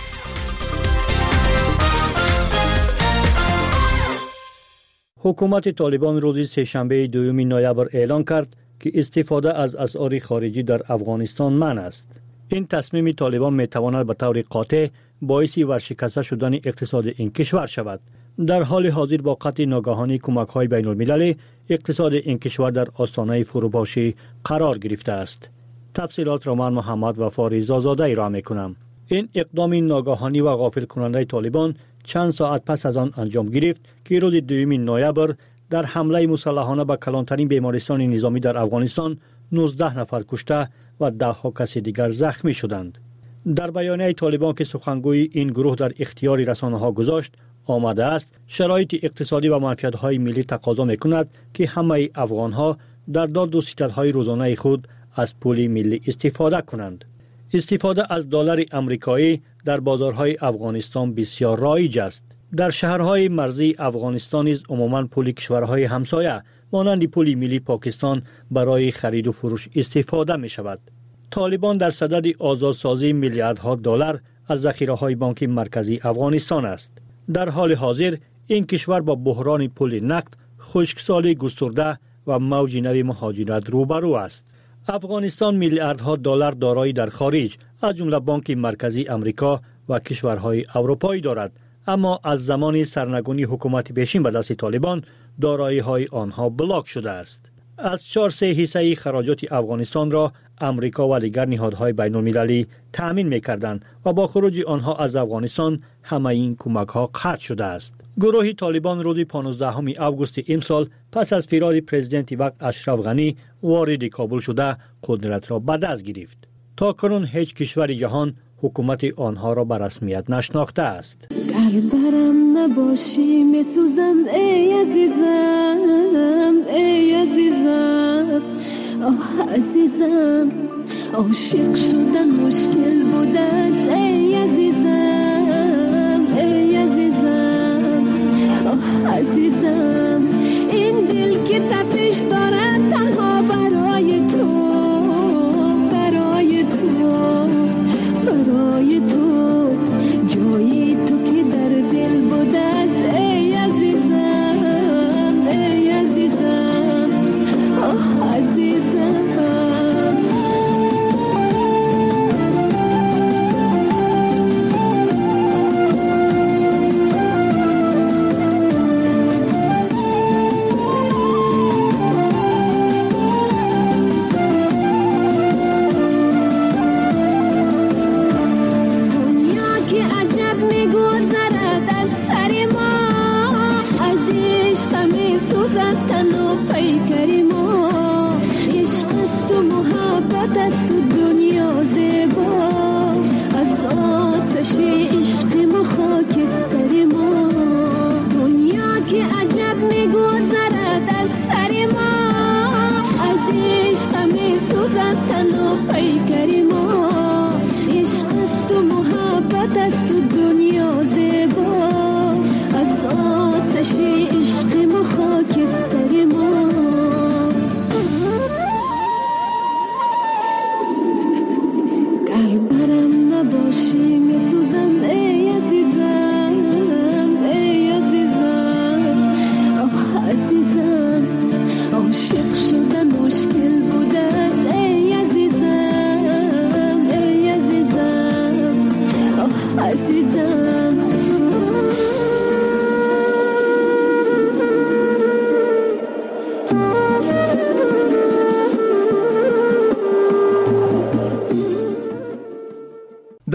حکومت طالبان روز سه‌شنبه دوم نوامبر اعلان کرد که استفاده از اسعار خارجی در افغانستان منع است. این تصمیم طالبان میتواند به طور قاطع باعث ورشکسته شدن اقتصاد این کشور شود. در حال حاضر با قطع ناگهانی کمک‌های بین‌المللی، اقتصاد این کشور در آستانه فروپاشی قرار گرفته است. تفصیلات را من محمد و فاریز آزاده را می‌کنم. این اقدام ناگهانی و غافل کننده طالبان چند ساعت پس از آن انجام گرفت که روز دوم نوامبر در حمله مسلحانه به کلانترین بیمارستان نظامی در افغانستان نوزده نفر کشته و ده ها کس دیگر زخمی شدند. در بیانیه طالبان که سخنگوی این گروه در اختیار رسانه‌ها گذاشت آمده است شرایط اقتصادی و منفعت‌های ملی تقاضا می‌کند که همه افغان‌ها در داد و ستدهای روزانه خود از پول ملی استفاده کنند. استفاده از دلار آمریکایی در بازارهای افغانستان بسیار رایج است. در شهرهای مرزی افغانستان نیز عموماً پول کشورهای همسایه مانند پول ملی پاکستان برای خرید و فروش استفاده می شود. طالبان در صدد آزادسازی میلیاردها دلار از ذخیره‌های بانک مرکزی افغانستان است. در حال حاضر این کشور با بحران پول نقد، خشکسالی گسترده و موج نوی مهاجرت روبرو است. افغانستان میلیاردها دلار دارایی در خارج از جمله بانک مرکزی آمریکا و کشورهای اروپایی دارد، اما از زمان سرنگونی حکومت پیشین به دست طالبان دارایی‌های آنها بلاک شده است. از چهار سه حصه خراجات افغانستان را آمریکا و دیگر نهادهای بین‌المللی تأمین می‌کردند و با خروج آنها از افغانستان همه این کمک‌ها قطع شده است. گروه طالبان روز پانزدهم آگوست امسال پس از فرار پرزیدنت وقت اشرف غنی وارد کابل شده قدرت را به دست گرفت. تا کنون هیچ کشور جهان حکومت آنها را به رسمیت نشناخته است. گر برم نباشی میسوزم ای عزیزم، ای عزیزم، آه عزیزم، عاشق شدن مشکل بود است ای عزیزم، ای عزیزم، آه عزیزم، این دل که تپش دارد تنها برای تو، برای تو، برای تو، جایی تو که در دل بود است ای عزیزم، ای عزیزم، آه عزیزم. عشق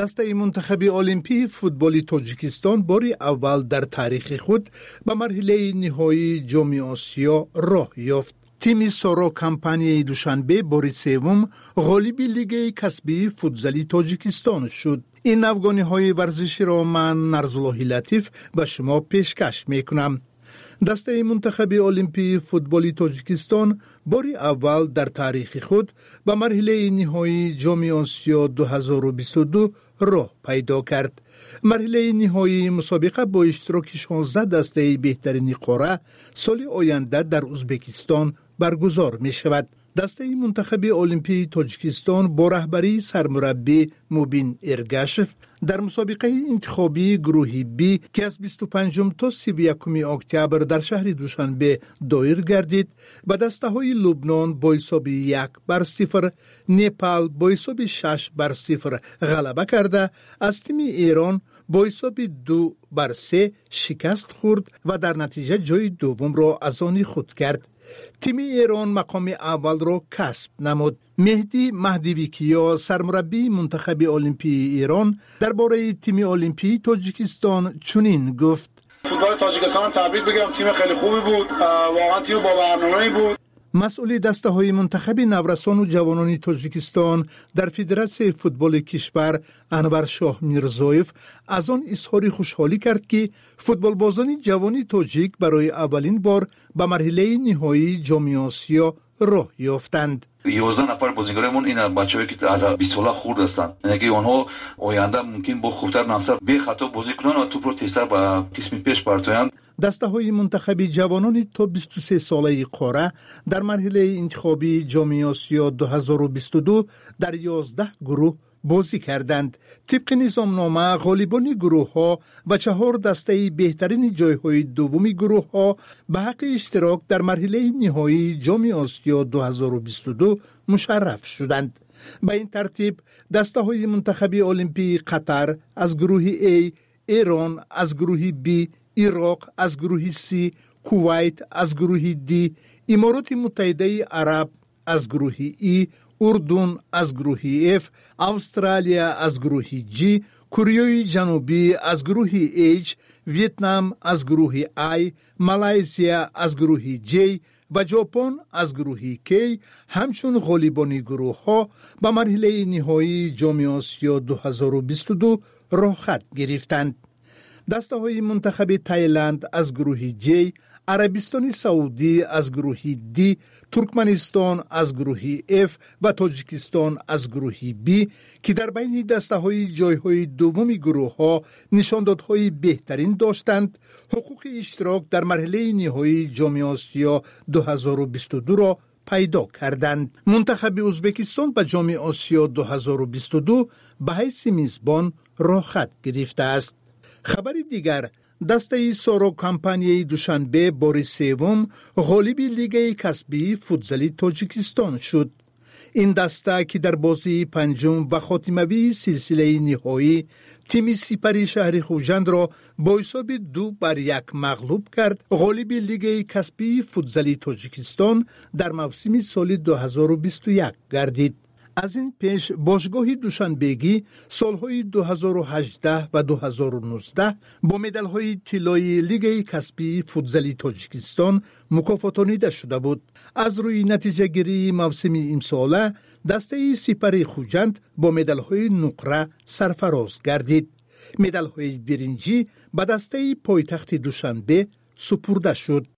دسته منتخب المپی فوتبال تاجیکستان باری اول در تاریخ خود به مرحله نهایی جام آسیا راه یافت. تیم سورو کمپانی دوشنبه باری سوم غالب لیگ کسبی فوتزالی تاجیکستان شد. این افغانی های ورزشی را من نرزالله لطیف به شما پیشکش میکنم. دسته منتخب المپی فوتبال تاجیکستان باری اول در تاریخ خود به مرحله نهایی جام آسیا دو هزار و بیست و دو راه پیدا کرد. مرحله نهایی مسابقه با اشتراک شانزده دسته بهترین قاره سال آینده در ازبکستان برگزار می شود. دسته منتخب المپی تاجیکستان با رهبری سرمربی موبین ارگاشف در مسابقه انتخابی گروهی بی که از بیست و پنجم تا سی و یکم اکتبر در شهر دوشنبه دایر گردید و دسته های لبنان با حساب یک بر صفر، نپال با حساب شش بر صفر غلبه کرده از تیم ایران با حساب دو بر سه شکست خورد و در نتیجه جای دوم را از آن خود کرد. تیم ایران مقام اول را کسب نمود. مهدی مهدیویکیا سرمربی منتخب المپی ایران درباره تیم المپی تاجیکستان چنین گفت: فوتبال تاجیکستان تبریک بگم، تیم خیلی خوبی بود، واقعا تیم با برنامه‌ای بود. مسئول دسته های منتخب نورسان و جوانان تاجیکستان در فدراسیون فوتبال کشور انور شاه میرزایف از آن اظهار خوشحالی کرد که فوتبال بازان جوانی تاجیک برای اولین بار به مرحله نهایی جام آسیا راه یافتند. یازده نفر بازیگرمون این بچه‌ای که از بیست ساله خورد هستند، یعنی که آنها آینده ممکن با خوبتر نفسر به خطا بازی کنند و توپ رو تیزتر به قسم پیش برتویند. دسته های منتخب جوانان تا بیست و سه ساله قاره در مرحله انتخابی جام آسیا دو هزار و بیست و دو در یازده گروه بازی کردند. طبق نظامنامه غالبان گروه ها و چهار دسته بهترین جایهای دومی گروه ها به حق اشتراک در مرحله نهایی جام آسیا دو هزار و بیست و دو مشرف شدند. به این ترتیب دسته های منتخب المپی قطر از گروه A، ایران از گروه B، عراق از گروه C، کویت از گروه D، امارات متحده عرب از گروه E، اردن از گروه F، استرالیا از گروه G، کره جنوبی از گروه H، ویتنام از گروه I، مالایزیا از گروه J و ژاپن از گروه K همچون غالبان گروه ها به مرحله نهایی جام آسیا دو هزار و بیست و دو راه خط گرفتند. دسته های منتخب تایلند از گروه J، عربستان سعودی از گروه D، ترکمنستان از گروه F و تاجیکستان از گروه B که در بین دسته های جای های دومی گروه ها نشاندادهای بهترین داشتند، حقوق اشتراک در مرحله نهایی جام آسیا دو هزار و بیست و دو را پیدا کردند. منتخب ازبکستان به جام آسیا دو هزار و بیست و دو به حیث میزبان راه خط گرفته است. خبر دیگر، دسته سورو کمپانی دوشنبه بار سوم غالب لیگ کسبی فوتزالی تاجیکستان شد. این دسته که در بازی پنجم و خاتموی سلسله نهایی تیم سپری شهر خوجند را با حساب دو بر یک مغلوب کرد، غالب لیگ کسبی فوتزالی تاجیکستان در موسم سال دو هزار و بیست و یک گردید. از این پیش باشگاه دوشنبگی سالهای دو هزار و هجده و دو هزار و نوزده با مدال‌های طلایی لیگ کسبی فوتزالی تاجیکستان مکافاتانیده شده بود. از روی نتیجه گیری موسم امساله دسته سپری خوجند با مدال‌های نقره سرفراز گردید. مدال‌های برنجی به دسته پایتخت دوشنبه سپرده شد.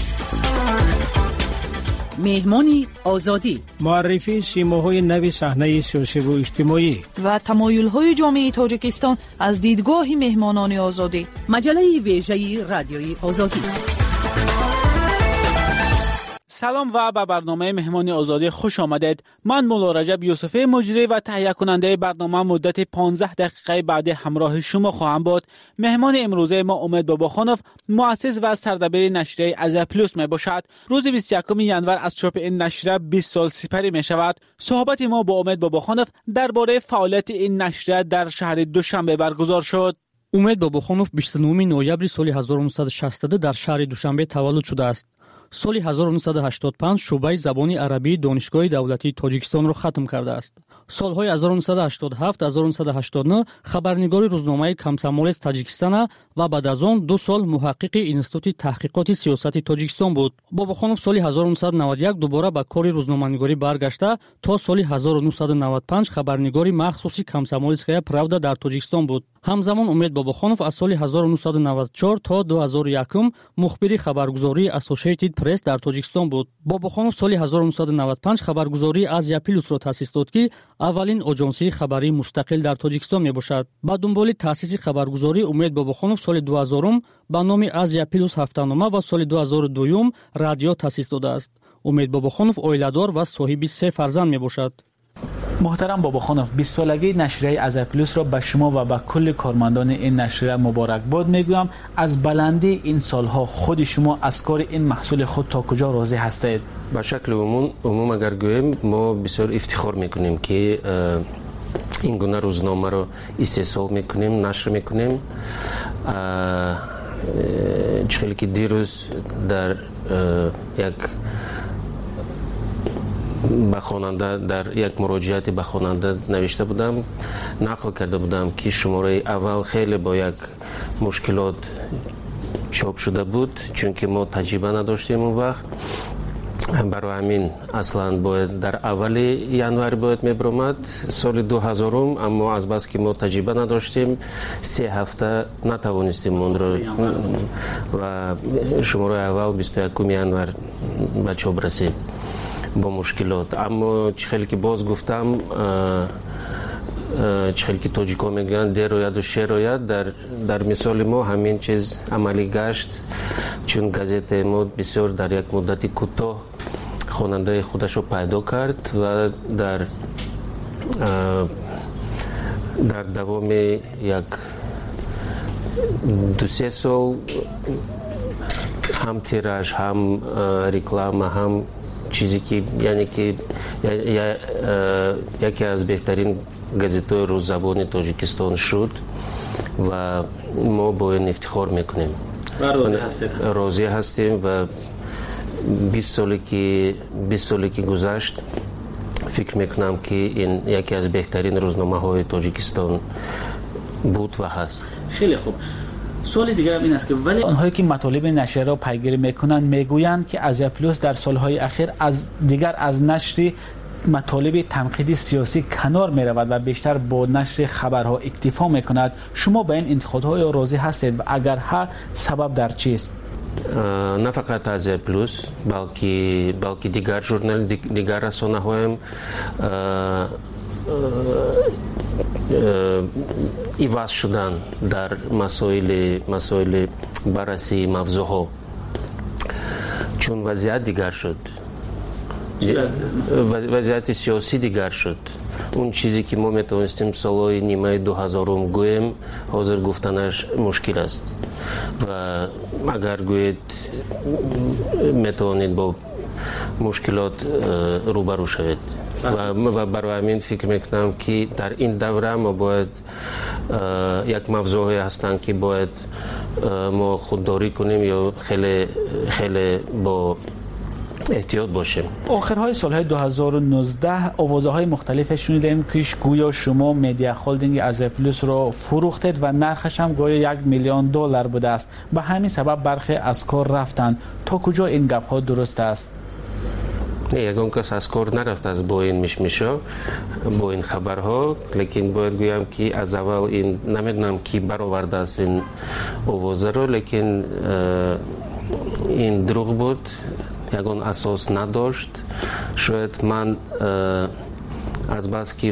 مهمانی آزادی، معرفی سیماهای نو صحنه سیاسی و اجتماعی و تمایل‌های جامعه تاجیکستان از دیدگاه مهمانان آزادی. مجله ویژه رادیوی آزادی. سلام و به برنامه مهمان آزادی خوش آمدید. من مولا رجب یوسفی مجری و تهیه کننده برنامه مدت پانزده دقیقه بعد همراه شما خواهم بود. مهمان امروزه ما امید باباخانوف، مؤسس و سردبیر نشریه از پلوس می باشد. روز بیست و یکم ژانویه از چاپ این نشریه بیست سال سپری می شود. صحبت ما با امید باباخانوف درباره فعالیت این نشریه در شهر دوشنبه برگزار شد. امید باباخانوف بیست و نهم نوامبر سال هزار و نهصد و شصت و دو در شهر دوشنبه تولد شده است. سال هزار و نهصد و هشتاد و پنج شعبه زبان عربی دانشگاه دولتی تاجیکستان را ختم کرده است. солҳои ҳазору нуҳсаду ҳаштоду ҳафт ҳазору нуҳсаду ҳаштоду нӯ хабарнигори рӯзномаи Комсомолец Таҷикистона ва баъд аз он ду сол муҳаққиқи Институти таҳқиқоти сиёсати Тоҷикистон буд. Бобохонов соли ҳазору нуҳсаду наваду як дубора ба кори рӯзноманигорӣ баргашта, то соли ҳазору нуҳсаду наваду панҷ хабарнигори махсуси Комсомольская правда дар Тоҷикистон буд. ҳамзамон Умед Бобохонов аз соли ҳазору нуҳсаду наваду чор то ду ҳазору якум мухбири хабаргузории Associated Press дар Тоҷикистон буд. Бобохонов соли ҳазору нуҳсаду наваду панҷ хабаргузории Азия Плюсро таъсис дод, ки аввалин оҷонсии хабарии мустақил дар Тоҷикистон мебошад. Ба дунболи таъсиси хабаргузорӣ Умед Бобохонов соли дуҳазорум ба номи Азия Плюс ҳафтанома ва соли ду ҳазору ду радио таъсис додааст. Умед Бобохонов оиладор ва соҳиби се фарзанд мебошад. محترم باباخانوف، بیست سالگی نشریه ازیا پلوس را به شما و به کل کارمندان این نشریه مبارکباد میگویم. از بلندی این سالها خود شما از کار این محصول خود تا کجا راضی هستید؟ به شکل عموم عموم اگر گویم ما بسیار افتخار میکنیم که این گونه روزنامه را استحصال میکنیم، نشر میکنیم. چخیلی که دیروز در یک به خواننده در یک مراجعاتی به خواننده نوشته بودم، نقل کرده بودم که شماره اول خیلی با یک مشکلات چاپ شده بود، چون که ما تجربه نداشتیم اون وقت. برای همین اصلا باید در اول ینوار باید میبرامد سال دو هزارم، اما از بس که ما تجربه نداشتیم سه هفته نتوانستیم اون رو و شماره اول بیست و یکم ینوار به چاپ رسید با مشکلات. اما چخیلی که باز گفتم، چخیلی که تاجیکا میگن در روید و شیر روید، در, در مثال ما همین چیز عملی گشت، چون گازت ما بسیار در یک مدت کوتاه خواننده خودش رو پیدا کرد و در در دوام یک دو سه سال هم تیراژ، هم رکلام، هم چیزی که یعنی که یکی از بهترین گازت‌های روززبان تاجیکستان شد و ما با این افتخار میکنیم. راضی هستیم و بیست سالی که بیست سالی که گذشت فکر میکنم که این یکی از بهترین روزنامه‌های تاجیکستان بود و هست. خیلی خوب. سوال دیگر هم این است که ولی آنهایی که مطالب نشریه را پیگیری میکنند میگویند که ازیا پلوس در سالهای اخیر از دیگر از نشر مطالب تنقیدی سیاسی کنار میرود و بیشتر با نشر خبرها اکتفا میکند. شما به این انتقادهای راضی هستید و اگر ها سبب در چیست؟ نه فقط ازیا پلوس بلکه بلکه دیگر ژورنال دیگر رسانه‌ها هم ایواز شدن در مسائل مسائل بررسی موضوعها، چون وضعیت دیگر شد، وضعیت سیاسی دیگر شد. اون چیزی که ما میتونستیم سالهای نیمه دو هزارم گویم حاضر گفتنش مشکل است و اگر گوید میتونید با مشکلات روبرو شوید و برای همین فکر میکنم که در این دوره ما باید یک موضوعی هستن که باید ما خودداری کنیم یا خیلی خیلی با احتیاط باشیم. آخرهای سالهای دو هزار و نوزده آوازهای مختلف شنیدیم که گویا شما مدیا هولدینگ ازیا پلوس را فروختید و نرخش هم گویا یک میلیون دلار بوده است. به همین سبب برخی از کار رفتند. تا کجا این گپ ها درست است؟ یگان کس از کار نرفت از با این میشمیشا، با این خبرها، لیکن باید گویم که از اول این نمیدونم کی برآورده است این آوازه رو، لیکن این دروغ بود، یگان اساس نداشت. شاید من از بس که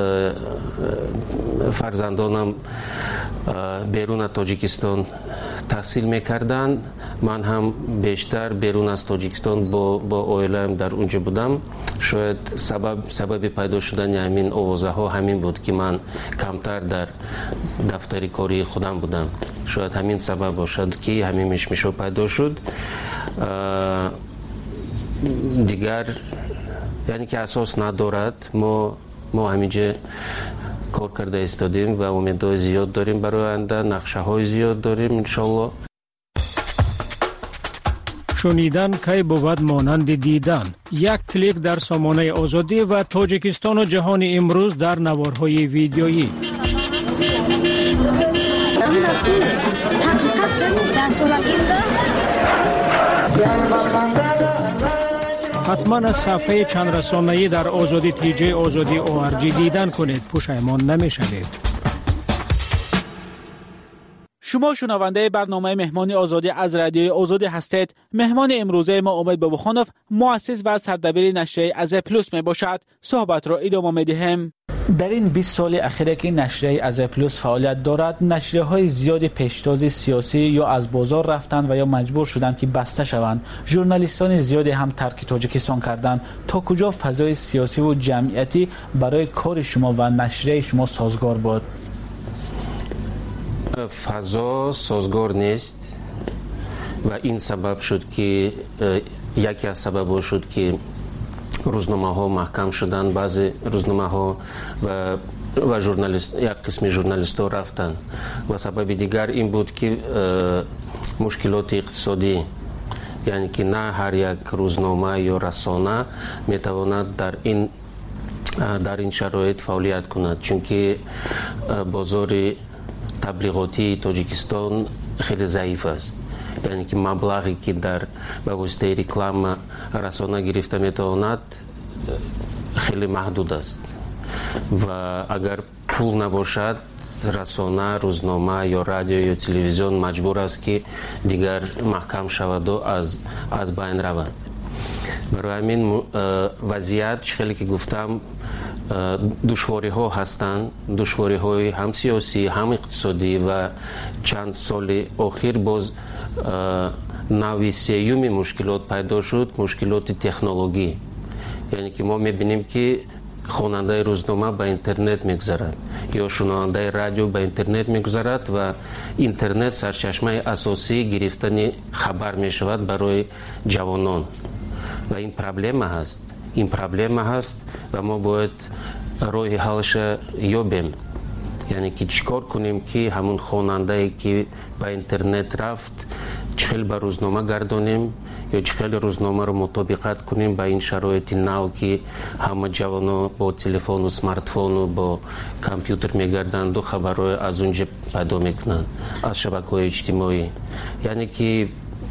فرزندانم بیرون تاجیکستان تحصیل میکردن، من هم بیشتر بیرون از تاجیکستان با با اویلم در اونجا بودم. شاید سبب سبب پیدا شدن همین آوازه ها همین بود که من کمتر در دفتر کاری خودم بودم. شاید همین سبب باشد که همین میشمیشو پیدا شد. دیگر یعنی که اساس ندارد. ما ما همینجا کار کرده ایستادیم و امیدهای زیاد داریم برای آینده، نقشه های زیاد داریم انشالله. شنیدن کی بود مانند دیدن. یک کلیک در سامانه آزادی و تاجیکستان و جهان امروز در نوارهای ویدیویی. حتما از صفحه چند رسانه‌ای در آزادی تی جی آزادی او آر جی دیدن کنید، پشیمان نمی‌شوید. شما شنونده برنامه مهمان آزادی از رادیوی آزادی هستید. مهمان امروزه ما امید بابخانوف، مؤسس و سردبیر نشریه از پلوس می باشد. صحبت را ادامه می دهیم. در این بیست سال اخیر که نشریه از پلوس فعالیت دارد، نشریه های زیادی پیشتاز سیاسی یا از بازار رفتند و یا مجبور شدند که بسته شوند. ژورنالیستان زیادی هم ترک تاجیکستان کردند. تا کجا فضای سیاسی و جمعیتی برای کار شما و نشریه شما سازگار بود؟ فضا سازگار نیست و این سبب شد که یکی از سبب شد که روزنامه ها محکم شدن. بعضی روزنامه ها و و ژورنالیست یک قسم ژورنالیست ها رفتن و سبب دیگر این بود که مشکلات اقتصادی، یعنی که نه هر یک روزنامه یا رسانه میتواند در این در این شرایط فعالیت کند، چون که بازار تبلیغاتی تاجیکستان خیلی ضعیف است. یعنی که مبلغی که در به واسطه رکلام رسانه گرفته میتواند خیلی محدود است و اگر پول نباشد رسانه، روزنامه یا رادیو یا تلویزیون مجبور است که دیگر محکم شود و از از بین رود. برای همین وضعیت خیلی که گفتم دشواری ها هستند، دشواری های هم سیاسی هم اقتصادی و چند سال اخیر باز نوع سیوم مشکلات پیدا شد، مشکلات تکنولوژی. یعنی که ما میبینیم که خواننده روزنامه به اینترنت میگذرد یا شنونده رادیو به اینترنت میگذرد و اینترنت سرچشمه اساسی گرفتن خبر میشود برای جوانان و این پرابلم هست. این پرابلم هست و ما باید راه حلش یابیم. یعنی که چیکار کنیم که همون خواننده که به اینترنت رفت چخیل به روزنامه گردانیم یا چخیل روزنامه رو مطابقت کنیم به این شرایط نو که همه جوانا با تلفن و اسمارت فون و با کامپیوتر میگردند و خبرهای از اونجا پیدا میکنند از شبکه‌های اجتماعی. یعنی که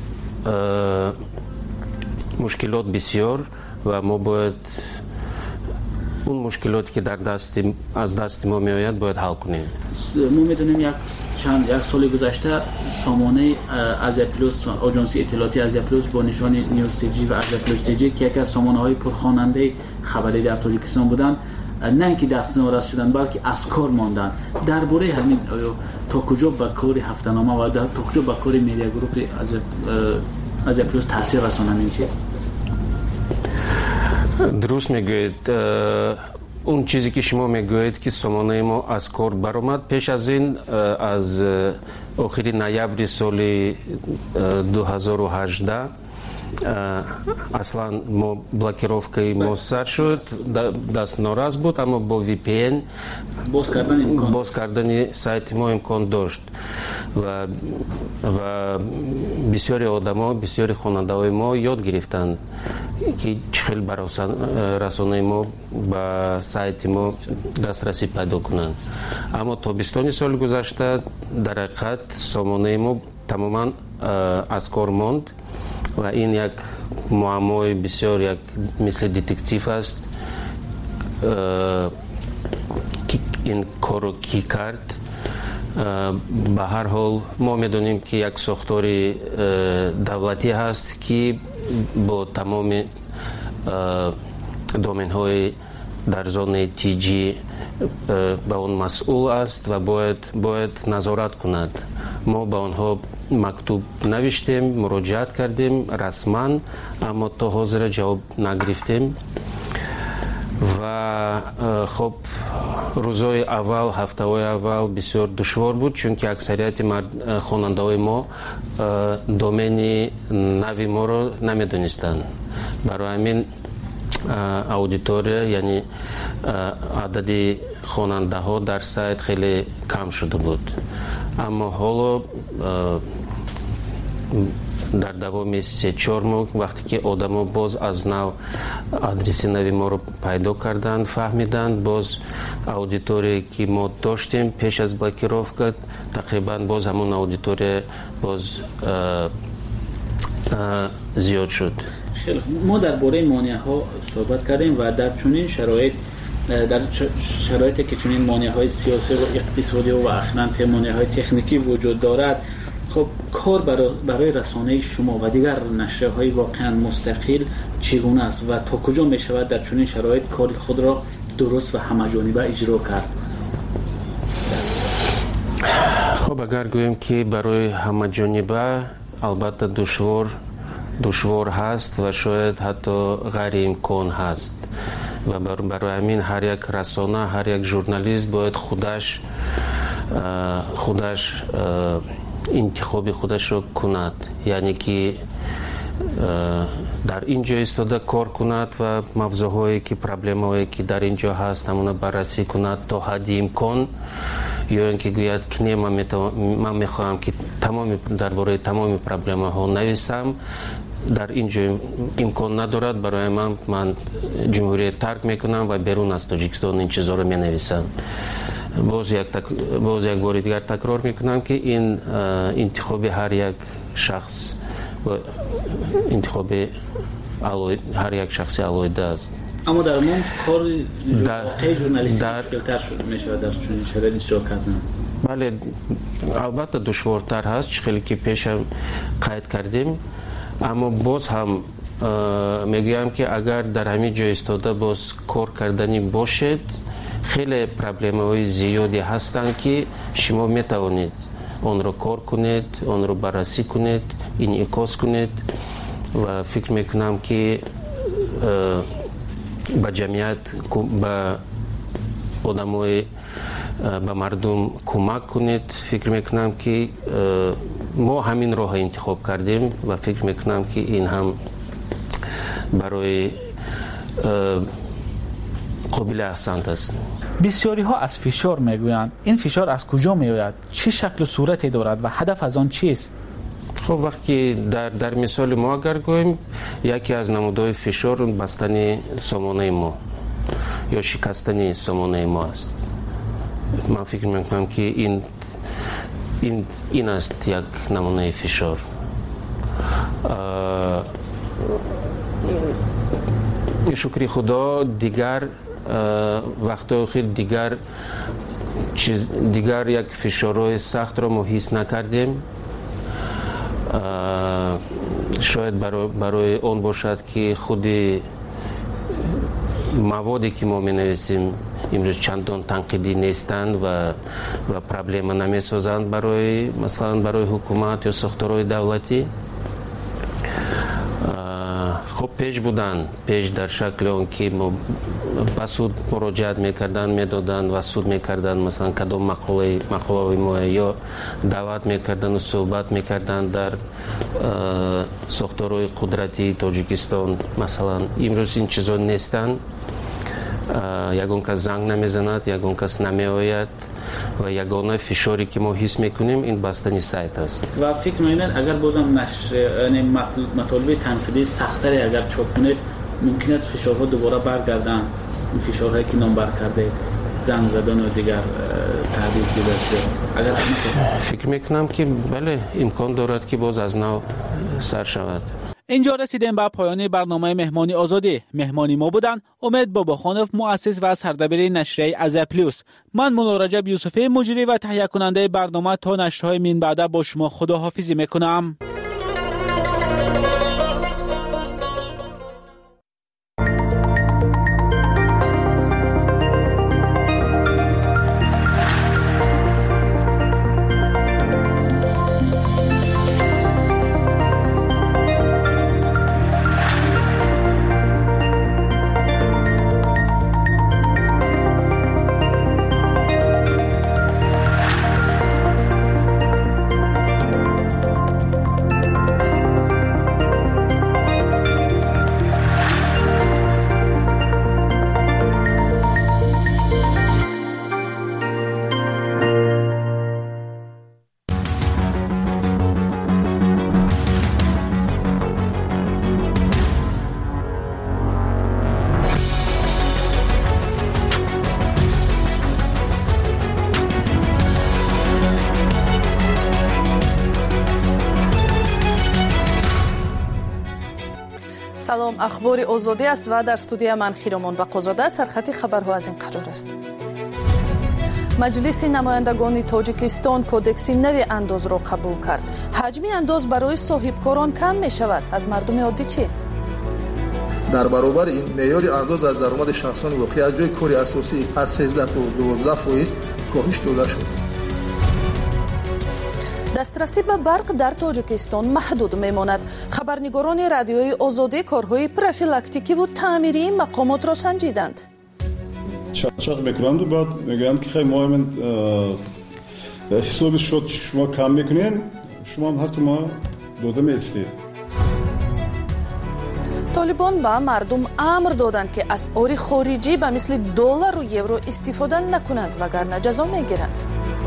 مشکلات بسیار و ما باید اون مشکلاتی که در دست از دست ما میآید باید حل کنیم. ما میدونیم یک چند یک سال گذشته سامانه از پلوس، آژانس اطلاعاتی از پلوس با نشان نیوز تی جی و از پلوس تی جی که یکی از سامانه های پرخواننده خبری در تاجیکستان بودند، نه اینکه دست نارس شدن بلکه از کار ماندن. درباره همین تا کجا به کار هفته‌نامه و تا کجا به کار میدیا گروپ از از پلوس تاثیر رسانند این چیز؟ درست میگوید. اون چیزی که شما میگوید که سامانه ما از کار برآمد، پیش از این از آخر نوامبر سال دو هزار و هجده اصلا ما بلاکировкой ما سر شد، دست ناراض بود، اما با وی پی ان باز کردن امکان باز کردن سایت ما امکان داشت و و بسیاری آدما، بسیاری خواننده های ما یاد گرفتند که چخیل برای رسانه ما با سایت ما دسترسی پیدا کنند. اما تابستان سال گذشته در حقیقت سامانه ما تماما از کار ماند و این یک معمای بسیار یک مثل دتکتیو است که این کارو کی کرد. به هر حال ما میدونیم که یک ساختار دولتی هست که با تمام دومین های در زون تی جی به اون مسئول است و باید باید نظارت کند. ما به آنها مکتوب نوشتیم، مراجعت کردیم رسما، اما تا حاضر جواب نگرفتیم و خب روزهای اول، هفته‌های اول بسیار دشوار بود، چون که اکثریت مرد خواننده‌های ما دومین نوی ما رو نمیدونستند. برای همین اودیتوری، یعنی عدد خواننده ها در سایت خیلی کم شده بود. اما حالا дар давоми се чор моҳ вақте ки одамо боз аз нав адреси нави моро пайдо карданд, фаҳмиданд, боз аудиторие ки мо доштем пеш аз блокировка тақрибан боз ҳамон аудитория боз зиёд шуд. мо дар бораи монеаҳо суҳбат кардем ва дар чунин шароит дар шароите ки чунин монеаҳои сиёсӣ ва иқтисодӣ ва ахиран монеаҳои техникӣ вуҷуд дорад, خب کار برای برای رسانه شما و دیگر نشریه‌های واقعا مستقل چگونه است و تا کجا می شود در چنین شرایط کار خود را درست و همه‌جانبه اجرا کرد؟ خب اگر گوییم که برای همه‌جانبه البته دشوار دشوار هست و شاید حتی غیر امکان هست و برای همین هر یک رسانه، هر یک ژورنالیست باید خودش خودش انتخاب خودش رو کند، یعنی که در اینجا ایستاده کار کند و موضوعهایی که پرابلم‌هایی که در اینجا هست همون بررسی کند تا حد امکان، یا اینکه گوید که نه من, من میخواهم که تمام درباره تمام پرابلم‌ها نویسم، در اینجا امکان ندارد، برای من من جمهوریت ترک میکنم و بیرون از تاجیکستان این چیزا رو مینویسم. باز یک تک... باز یک بار دیگر تکرار میکنم که این انتخاب هر یک شخص و انتخاب علوی... هر یک شخصی علایده است. اما در من کار واقعی ژورنالیستی مشکل‌تر میشود در چنین شرایطی اجرا کردن. بله البته دشوارتر هست، خیلی که پیش هم قید کردیم، اما باز هم میگویم که اگر در همین جای ایستاده باز کار کردنی باشد، خیلی پرابلم‌های زیادی هستند که شما میتوانید آن را کار کنید، آن را بررسی کنید، انعکاس کنید و فکر میکنم که به جمعیت، به آدمای، به مردم کمک کنید. فکر میکنم که ما همین راه انتخاب کردیم و فکر میکنم که این هم برای قابل احسنت است. بسیاری ها از فشار میگویند. این فشار از کجا میآید؟ چه شکل و صورتی دارد و هدف از آن چیست؟ خب وقتی در در مثال ما اگر گوییم، یکی از نمودهای فشار بستن سامانه ما یا شکستن سامانه ما است. من فکر میکنم که این این این است یک نمونه فشار. شکر خدا دیگر وقتا خیلی دیگر چیز دیگر یک فشارهای سخت را ما حس نکردیم. شاید برای برای اون باشد که خود موادی که ما می نویسیم امروز چندان تنقیدی نیستند و و پرابلم نمی سازند برای مثلا برای حکومت یا ساختارهای دولتی. خب پیش بودن، پیش در شکل اون که ما بسود مراجعت میکردن، میدادن و سود میکردن، مثلا کدام مقاله مقاله ما یا دعوت میکردن و صحبت میکردن در ساختارهای قدرتی تاجیکستان. مثلا امروز این چیزا نیستن، یگان کس زنگ نمیزند، یگان کس نمیآید و یگانه فشاری که ما حس میکنیم این بستن سایت است. و فکر میکنید اگر بازم نشر یعنی مطالب تنقیدی سخت‌تری اگر چاپ کنید، ممکن است فشارها دوباره برگردن، این فشارهایی که نام بر کرده، زنگ زدن و دیگر تهدید دیگر اگر فکر میکنم که بله امکان دارد که باز از نو سر شود. اینجا رسیدیم به پایان برنامه مهمانی آزادی. مهمانی ما بودن امید باباخانوف، مؤسس و سردبیر نشریه آزاد پلوس. من مولا رجب یوسفی، مجری و تهیه کننده برنامه، تا نشرهای من بعد با شما خداحافظی میکنم. اخبار آزادی است و در استودیو من خیرمان بقازاده سرخط خبرها از این قرار است. مجلس نمایندگان تاجیکستان کودکس نو اندوز را قبول کرد. حجم اندوز برای صاحبکاران کم می شود. از مردم عادی چی؟ در برابر این معیار اندوز از درآمد شخصان واقعی از جای کار اساسی از سیزده تا دوازده فیصد کاهش داده شد. دسترسی به برق در تاجیکستان محدود میماند. خبرنگاران رادیوی آزادی کارهای پروفیلاکتیکی و تعمیری مقامات را سنجیدند. چاق میکنند و بعد میگویند که خیلی مهم حساب شد شما کم میکنین، شما هم حتی ما داده میستید. طالبان به مردم امر دادند که اسعار خارجی به مثل دلار و یورو استفاده نکنند وگرنه جزا میگیرند.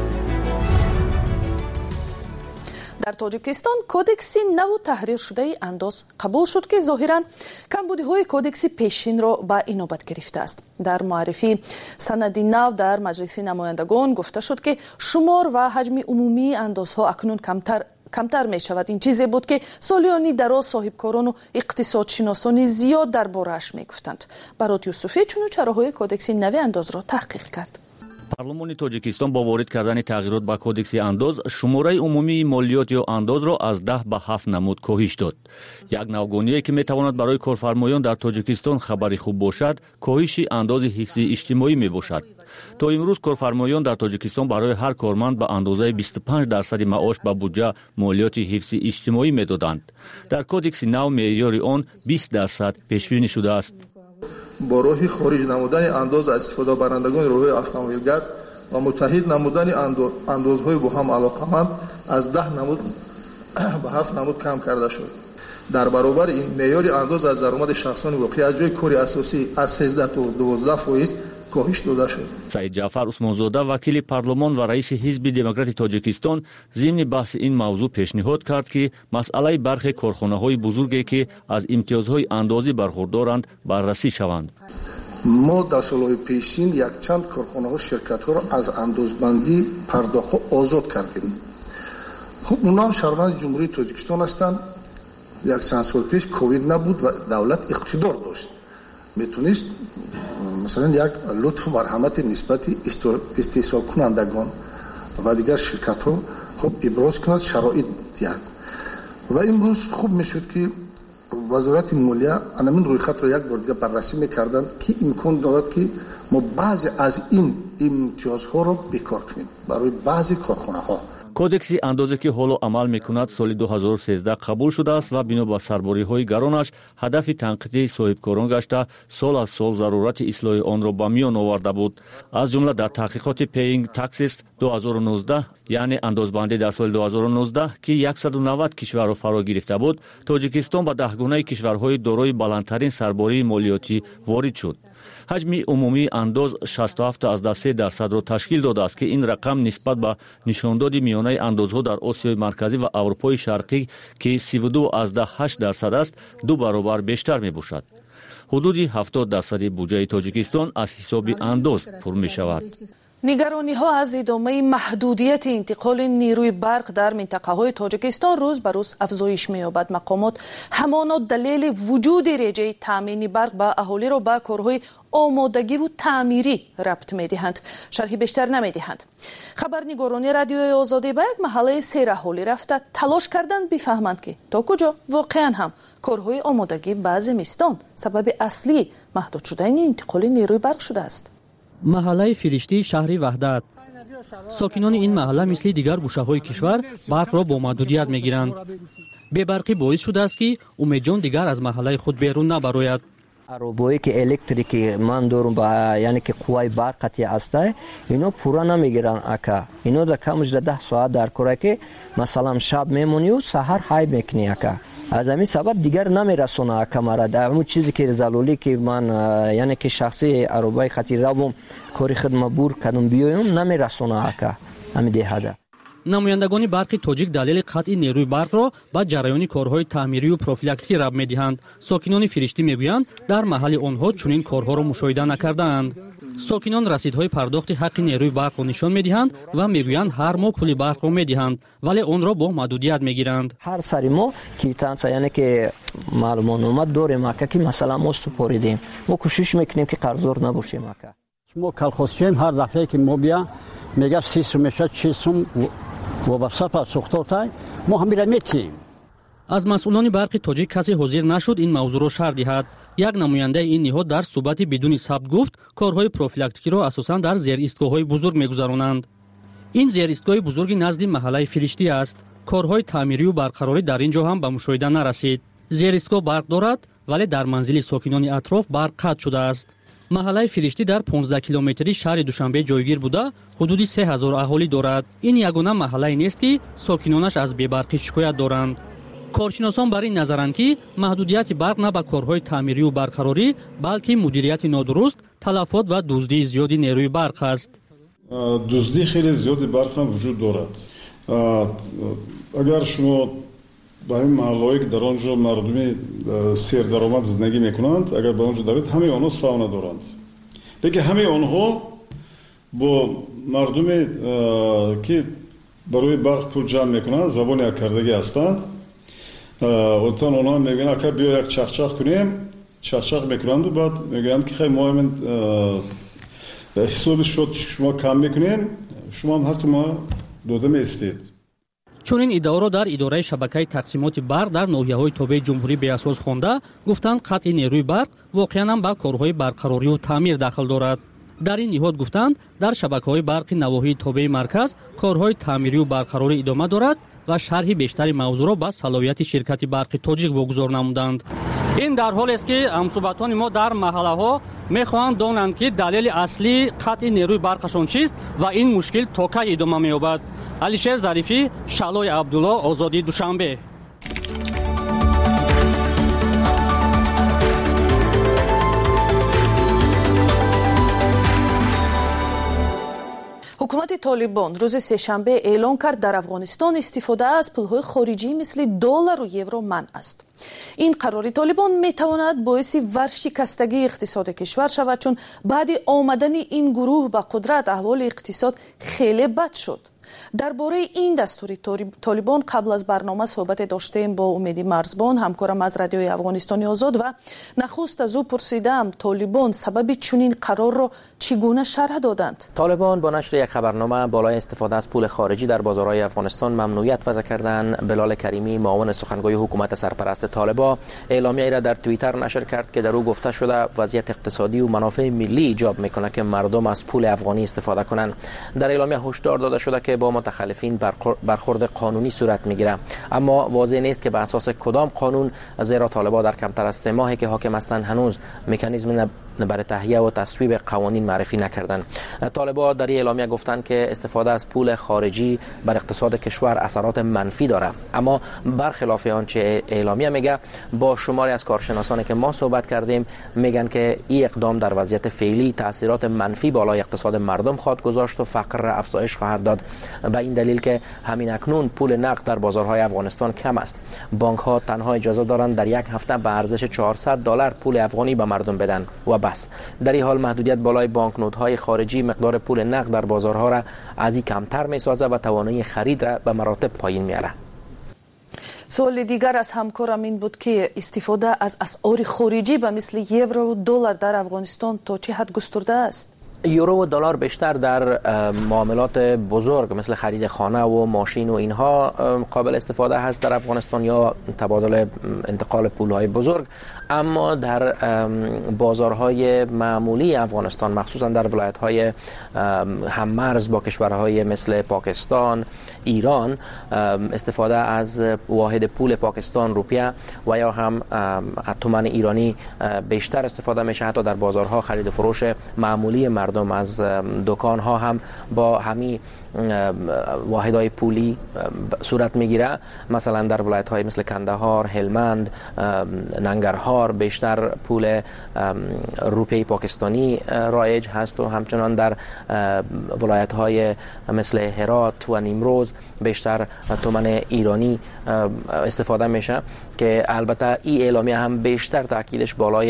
در تاجیکستان کودکس نو تحریر شده اندوز قبول شد که ظاهراً کمبودی‌های کودکس پیشین را به اینابت گرفته است. در معرفی سند نو در مجلس نمایندگان گفته شد که شمار و حجم عمومی اندازها اکنون کمتر کمتر می شود. این چیزی بود که سالیانی دراز صاحبکاران و اقتصادشناسان زیاد درباره‌اش می گفتند. برات یوسفی چنوچراهای کودکس نو انداز را تحقیق کرد. پارلمانی تاجیکستان با وارد کردن تغییرات به کودکس انداز شماره عمومی مالیات یا انداز را از ده به هفت نمود کاهش داد. یک نوگانیه که میتواند برای کارفرمایان در تاجیکستان خبری خوب باشد، کاهش انداز حفظ اجتماعی میباشد. تا امروز کارفرمایان در تاجیکستان برای هر کارمند به اندازه بیست و پنج درصد معاش به بودجه مالیات حفظ اجتماعی میدادند. در کودکس نو معیار آن بیست درصد پیش بینی شده است. با راه خارج نمودن انداز از استفاده برندگان راه‌های اتومبیلگر و متحد نمودن اندازهای با هم علاقمند از ده نمود به هفت نمود کم کرده شد. در برابر این معیار انداز از درآمد شخصان واقعی از جای کار اساسی از سیزده تا دوازده فیصد کاهش داده شد. سعید جعفر عثمانزاده وکیل پارلمان و رئیس حزب دموکرات تاجیکستان ضمن بحث این موضوع پیشنهاد کرد که مسئله برخی کارخانه‌های بزرگی که از امتیازهای اندازی برخوردارند بررسی شوند. ما در سالهای پیشین یک چند کارخانه‌ها شرکت‌ها را از اندازبندی پرداخت آزاد کردیم. خب اونا هم شهروند جمهوری تاجیکستان هستند. یک چند سال پیش کووید نبود و دولت اقتدار داشت. میتونست مثلا یک لطف و مرحمت نسبت استحصال کنندگان و دیگر شرکت ها خب ابراز کند، شرایط دید و امروز خوب میشد که وزارت مالیه همین روی خط را یک بار دیگه بررسی میکردند که امکان دارد که ما بعضی از این امتیازها را بیکار کنیم برای بعضی کارخانه ها. کودکس اندازه که حالا عمل میکند سال دو هزار و سیزده قبول شده است و بنا به سرباری های گرانش هدف تنقیحی صاحبکاران گشته سال از سال ضرورت اصلاح آن را به میان آورده بود. از جمله در تحقیقات پیینگ تاکسیس دو هزار و نوزده یعنی اندازبندی در سال دو هزار و نوزده که صد و نود کشور را فرا گرفته بود، تاجیکستان به دهگانه کشورهای دارای بلندترین سرباری مالیاتی وارد شد. حجم عمومی انداز شصت و هفت از سه درصد را تشکیل داده است که این رقم نسبت به نشانداد میانه اندازها در آسیای مرکزی و اروپای شرقی که سی و دو از هشت درصد است دو برابر بیشتر می باشد. حدود هفتاد درصد بودجه تاجیکستان از حساب انداز پر می شود. نگرانی ها از ادامه محدودیت انتقال نیروی برق در منطقه های تاجیکستان روز به روز افزایش می‌یابد. مقامات همانا دلیل وجود رژه تامین برق به اهالی را به کارهای آمادگی و تعمیری ربط می‌دهند. شرحی بیشتر نمی‌دهند. خبرنگاران رادیوی آزادی به یک محله سیر اهالی رفته تلاش کردند بفهمند که تا کجا واقعا هم کارهای آمادگی به زمستان سبب اصلی محدود شدن انتقال نیروی برق شده است. محله فرشتی شهر وحدت. ساکنان این محله مثل دیگر گوشه‌های کشور برق را با محدودیت می‌گیرند. بی‌برقی باعث شده است که امیدجان دیگر از محله خود بیرون نبراید. عربایی که الکتریکی من دارم با یعنی که قوای برق قطعی است اینا پورا نمیگیرن اکا اینا در کمش ده ساعت در کاره که مثلا شب میمونی و سحر های میکنی اکا از همین سبب دیگر نمیرسونه اکا مرا در همون چیزی که ضروری که من یعنی که شخصی عربای خطی روم کاری خدمت بور کدوم بیایم نمیرسونه اکا همین دهده. نمایندگان برق تاجیک دلیل قطع نیروی برق را با جریان کارهای تعمیری و پروفیلاکتیکی ربط می‌دهند. ساکنان فرشتی میگویند در محل آنها چنین کارها را مشاهده نکردند. ساکنان رسیدهای پرداخت حق نیروی برق را نشان می‌دهند و میگویند هر ماه پول برق را می‌دهند ولی آن را با محدودیت می‌گیرند. هر سری ما کیتانس یعنی که معلومات داریم که مثلا ما سپاریدیم ما کوشش میکنیم که قرضدار نباشیم. ما کلخوزچیم هر دفعه که ما بیا میگه سی سوم میشه چهل سوم وابسته به سوختار ما هم می‌ریم. از مسئولان برق تاجیک کسی حاضر نشد این موضوع را شرح دهد. یک نماینده این نهاد در صحبت بدون ثبت گفت کارهای پروفیلاکتیکی را اساساً در زیر ایستگاه‌های بزرگ می‌گذرانند. این زیر ایستگاه بزرگی نزد محله فرشتی است. کارهای تعمیری و برقراری در اینجا هم به مشاهده نرسید. زیر ایستگاه برق دارد ولی در منزل ساکنان اطراف برق قطع شده است. محله فرشتی در پانزده کیلومتری شهر دوشنبه جایگیر بوده حدود سه هزار اهالی دارد. این یگانه محله نیست که ساکنانش از بی‌برقی شکایت دارند. کارشناسان بر این نظرند که محدودیت برق نه به کارهای تعمیری و برقراری بلکه مدیریت نادرست، تلفات و دزدی زیادی نیروی برق است. دزدی خیلی زیادی برق هم وجود دارد. اگر شما به این محله‌ای که در آنجا مردمی سیر درآمد زندگی میکنند اگر به آنجا دارید همه آنها ساونا دارند، لیکن همه آنها با مردمی که برای برق پول جمع میکنند زبان یک کردگی هستند. اونتان آنها میگن که بیا یک چخچخ کنیم، چخچخ میکنند و بعد میگن که خیلی ما همین حساب شد شما کم میکنین شما هم حق ما داده میستید. چون این ادعا را در اداره شبکه تقسیمات برق در ناحیه‌های تابع جمهوری به اساس خوانده گفتند قطع نیروی برق واقعاً هم به کارهای برقراری و تعمیر دخل دارد. در این نهاد گفتند در شبکه‌های برق نواحی تابع مرکز کارهای تعمیری و برقراری ادامه دارد و شرح بیشتری موضوع را به صلاحیت شرکت برق تاجیک واگذار نمودند. این در حالی است که همسوبتان ما در محله‌ها می‌خواهند دانند که دلیل اصلی قطع نیروی برقشان چیست و این مشکل تا کی ادامه می‌یابد. علیشیر ظریفی، شعلای عبدالله، آزادی دوشنبه. حکومت طالبان روز سه‌شنبه اعلام کرد در افغانستان استفاده از پولهای خارجی مثل دلار و یورو منع است. این قرار طالبان میتواند باعث ورشکستگی اقتصاد کشور شود چون بعد آمدن این گروه به قدرت احوال اقتصاد خیلی بد شد. درباره این دستور طالبان قبل از برنامه صحبت داشتیم با امیدی مرزبان همکارم از رادیوی افغانستانی آزاد و نخست از او پرسیدم طالبان سبب چنین قرار را چگونه شرح دادند. طالبان با نشر یک خبرنامه بالای استفاده از پول خارجی در بازارهای افغانستان ممنوعیت وضع کردند. بلال کریمی معاون سخنگوی حکومت سرپرست طالبان اعلامیه‌ای را در توییتر نشر کرد که در او گفته شده وضعیت اقتصادی و منافع ملی ایجاب میکنه که مردم از پول افغانی استفاده کنند. در اعلامیه هشدار داده شده که با متخلفین برخورد قانونی صورت میگیره، اما واضح نیست که به اساس کدام قانون، زیرا طالبان در کمتر از سه ماهی که حاکم هستند هنوز مکانیزم برای تهیه و تصویب قوانین معرفی نکردند. طالبان در این اعلامیه گفتند که استفاده از پول خارجی بر اقتصاد کشور اثرات منفی داره، اما برخلاف آنچه اعلامیه میگه با شماری از کارشناسانی که ما صحبت کردیم میگن که این اقدام در وضعیت فعلی تاثیرات منفی بالای اقتصاد مردم خواهد گذاشت و فقر را افزایش خواهد داد. به این دلیل که همین اکنون پول نقد در بازارهای افغانستان کم است. بانک ها تنها اجازه دارند در یک هفته به ارزش چهارصد دلار پول افغانی به مردم بدن و بس. در این حال محدودیت بالای بانکنوت های خارجی مقدار پول نقد در بازارها را از این کمتر میسازه و توانایی خرید را به مراتب پایین میاره. سوال دیگر از همکارم این بود که استفاده از اسعار خارجی به مثل یورو و دلار در افغانستان تا چه حد گسترده است؟ یورو و دلار بیشتر در معاملات بزرگ مثل خرید خانه و ماشین و اینها قابل استفاده هست در افغانستان یا تبادل انتقال پولهای بزرگ، اما در بازارهای معمولی افغانستان مخصوصا در ولایت‌های هممرز با کشورهای مثل پاکستان، ایران استفاده از واحد پول پاکستان روپیه و یا هم تومان ایرانی بیشتر استفاده میشه. حتی در بازارها خرید و فروش معمولی مردم از دکان‌ها هم با همین واحدهای پولی صورت میگیره. مثلا در ولایت‌های مثل کندهار، هلمند، ننگرهار بیشتر پول روپیه پاکستانی رایج هست و همچنان در ولایت‌های مثل هرات و نیمروز بیشتر تومان ایرانی استفاده میشه که البته این اعلامیه هم بیشتر تاکیدش بالای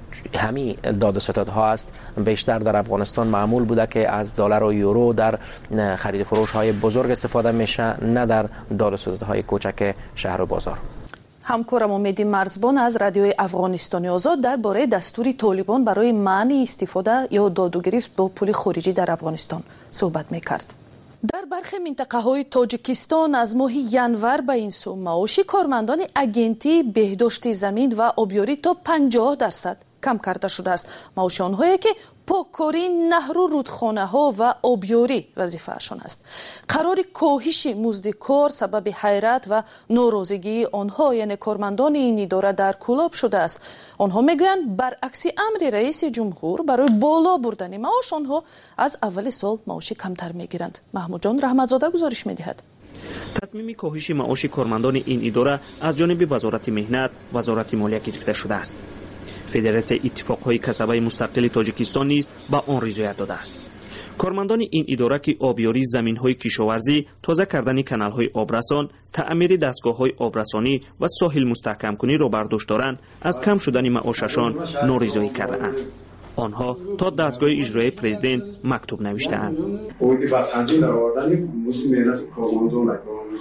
همین داد و ستدها است بیشتر در افغانستان معمول بوده که از دلار و یورو در خرید فروش های بزرگ استفاده میشه، نه در داد و ستدهای کوچک شهر و بازار. همکارم امیدی مرزبان از رادیوی افغانستان آزاد درباره دستور طالبان برای منع استفاده یا دادوگریفت با پول خارجی در افغانستان صحبت میکرد. در برخی منطقه های تاجیکستان از ماه ینور به این سو معاش کارمندان اگنتی بهداشت زمین و آبیاری تا پنجاه درصد کم کرده شده است. معاش آنهایی که پاککاری نهر و رودخانه ها و آبیاری وظیفه اشان است. قرار کاهش مزد کار سبب حیرت و ناراضگی آنها یعنی کارمندان این اداره در کلاب شده است. آنها میگویند برعکس امر رئیس جمهور برای بالا بردن معاش آنها از اول سال معاش کمتر میگیرند. محمود جان رحمتزاده گزارش میدهد. تصمیم کاهش معاش کارمندان این اداره از جانب وزارت مهنت، وزارت مالیه گرفته شده است. فدراسیون اتفاقهای کسبه مستقل تاجیکستان نیز به آن رضایت داده است. کارمندان این اداره که آبیاری زمین‌های کشاورزی، تازه کردن کانال‌های آبرسان، تعمیر دستگاه‌های آبرسانی و ساحل مستحکم کنی را برداشت دارند، از کم شدن معاششان نارضایی کرده‌اند. آنها تا دستگاه اجرایی پرزیدنت مکتوب نوشته‌اند. امیدی به تنظیم در آوردن مزد مهنت کارمندان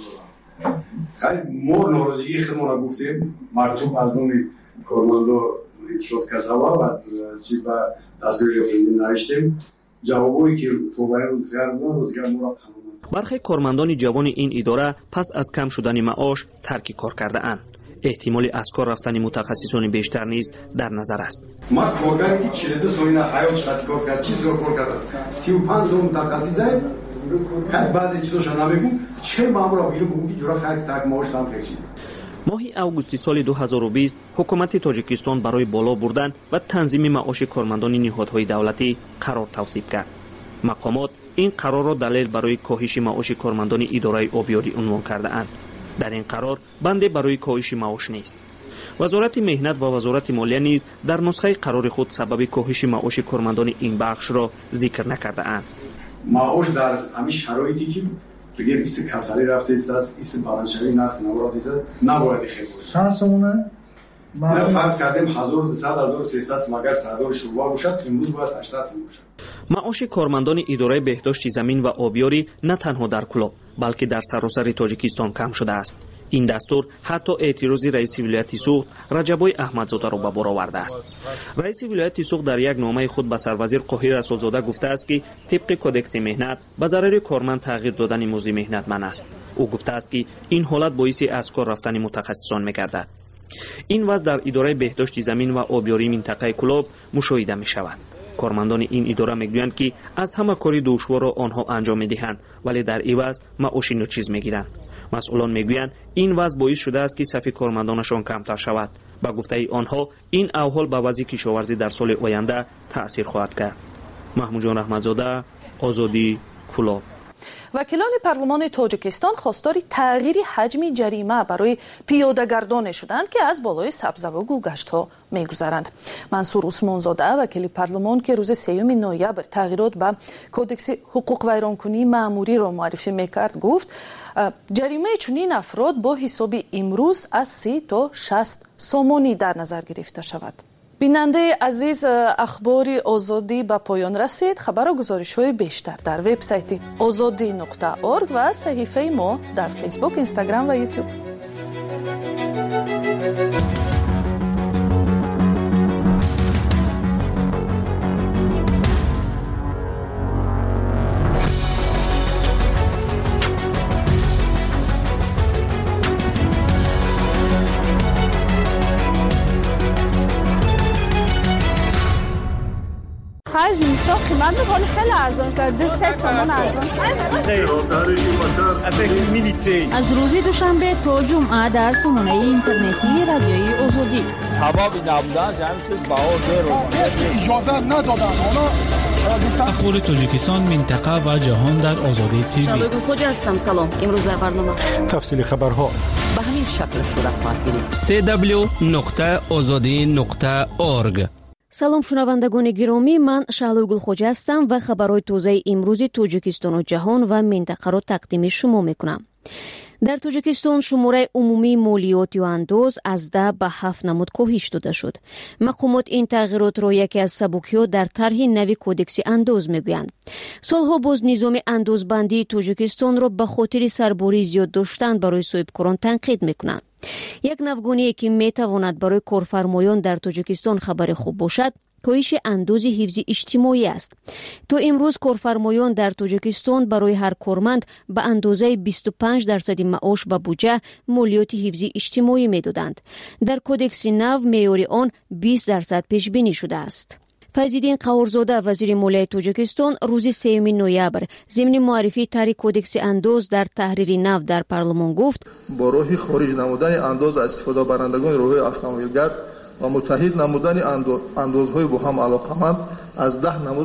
خیلی ما ناراضگی خودمان گفتیم مرتوب از نام کارمندان شد کسبا و چی به دستگاه پرزیدنت نوشتیم جوابی که توبه رو کردن روزگار ما برخی کارمندان جوان این اداره پس از کم شدن معاش ترک کار کرده اند. احتمال از کار رفتن متخصصان بیشتر نیز در نظر است. ما کارگری که چهل و دو سال حیات شد کار کرد، چی زور کار کرد، سی و پنج سال متخصص است. هر بعضی چیزاش نمیگم، چه مامورا بیرون بگم که جورا خرید تاک معاش نام فکر ماه اوگوست سال دو هزار و بیست حکومت تاجیکستان برای بالا بردن و تنظیم معاش کارمندان نهادهای دولتی قرار توصیف کرد. مقامات این قرار را دلیل برای کاهش معاش کارمندان اداره آبیاری عنوان کرده اند. در این قرار بنده برای کاهش معاش نیست. وزارت مهنت و وزارت مالیه نیز در نسخه قرار خود سبب کاهش معاش کارمندان این بخش را ذکر نکرده اند. معاش در همین شرایطی که بگه بیست کسری رفته است، است بالانشری نرخ نوارات است، نباید خیلی باشه. چند سالونه؟ ما فرض کردیم هزار و دویست هزار و سیصد مگر سردار شوربا باشد، امروز باید هشتصد باشد. معاش کارمندان اداره بهداشت زمین و آبیاری نه تنها در کلاب بلکه در سراسر تاجیکستان کم شده است. این دستور حتی اعتراض رئیس ولایت سوخت رجبای احمدزاده را به بار آورده است. رئیس ولایت سوخت در یک نامه خود به سروزیر قاهر رسولزاده گفته است که طبق کدکس مهنت به ضرر کارمند تغییر دادن مزد مهنت من است. او گفته است که این حالت باعث از کار رفتن متخصصان می‌گردد. این وضع در اداره بهداشت زمین و آبیاری منطقه کلاب مشاهده می‌شود. کارمندان این اداره میگویند که از همه کاری دشوار را آنها انجام می‌دهند ولی در عوض معاش ناچیز می‌گیرند. مسئولان میگویند این وضع باعث شده است که صف کارمندانشان کمتر شود. با گفته آنها این احوال به وضع کشاورزی در سال آینده تأثیر خواهد کرد. محمود جان رحمتزاده، آزادی، کلاب. وکیلان پارلمان تاجیکستان خواستار تغییر حجم جریمه برای پیاده‌گردان شدند که از بالای سبزه و گلگشت‌ها می‌گذرند. منصور عثمانزاده وکیل پارلمان که روز سوم نوامبر تغییرات به کدکس حقوق ویرانکنی مأموری را معرفی می‌کرد گفت جریمه چنین افراد با حساب امروز از سی تا شصت سومانی در نظر گرفته شود. بیننده عزیز، اخبار آزادی به پایان رسید. خبر و گزارش‌های بیشتر در وبسایت آزادی نقطه اورگ و صحیفه ما در فیسبوک، اینستاگرام و یوتیوب. از این سا قیمت بکنه خیلی ارزان شد. دو سه سامان ارزان شد. از روز دوشنبه تا جمعه در سامانه اینترنتی رادیوی آزادی. سبب نبودن جمع شد باور رو اجازه ندادن. اخبار تاجیکستان، منطقه و جهان در آزادی تیوی. شالوی خوج هستم. سلام. امروز در برنامه تفصیل خبرها به همین شکل صورت خواهد گرفت. سه دبلیو نقطه آزادی نقطه اورگ. سلام شنوندگان گرامی، من شعلوی گلخوجه هستم و خبرهای تازه امروز تاجیکستان و جهان و منطقه را تقدیم شما میکنم. дар тоҷикистон шумораи умумии молиёти андоз аз да ба ҳафт намуд коҳиш дода шуд. мақомот ин тағйиротро яке аз сабукиҳо дар тарҳи нави кодекси андоз мегӯянд. солҳо боз низоми андозбандии тоҷикистонро ба хотири сарбории зиёд доштан барои соҳибкорон танқид мекунанд. як навгоние ки метавонад барои корфармоён дар тоҷикистон хабари хуб бошад, коҳиши андози ҳифзи иҷтимоӣ аст. то имрӯз корфармоён дар тоҷикистон барои ҳар корманд ба андозаи бисту панҷ дарсади маош ба буҷа молиёти ҳифзи иҷтимоӣ медоданд. дар кодекси нав меъёри он бист дарсад пешбинӣ шудааст. Файзиддин Қаҳорзода, вазири молияи Тоҷикистон, рӯзи сеюми ноябр зимни муаррифии тарҳи кодекси андоз дар таҳрири нав дар парлумон гуфт: бо роҳи хориҷ намудани андоз аз истифодабарандагони роҳҳои автомобилгар ва муттаҳид намудани андозҳои бо ҳам алоқаманд аз даҳ намуд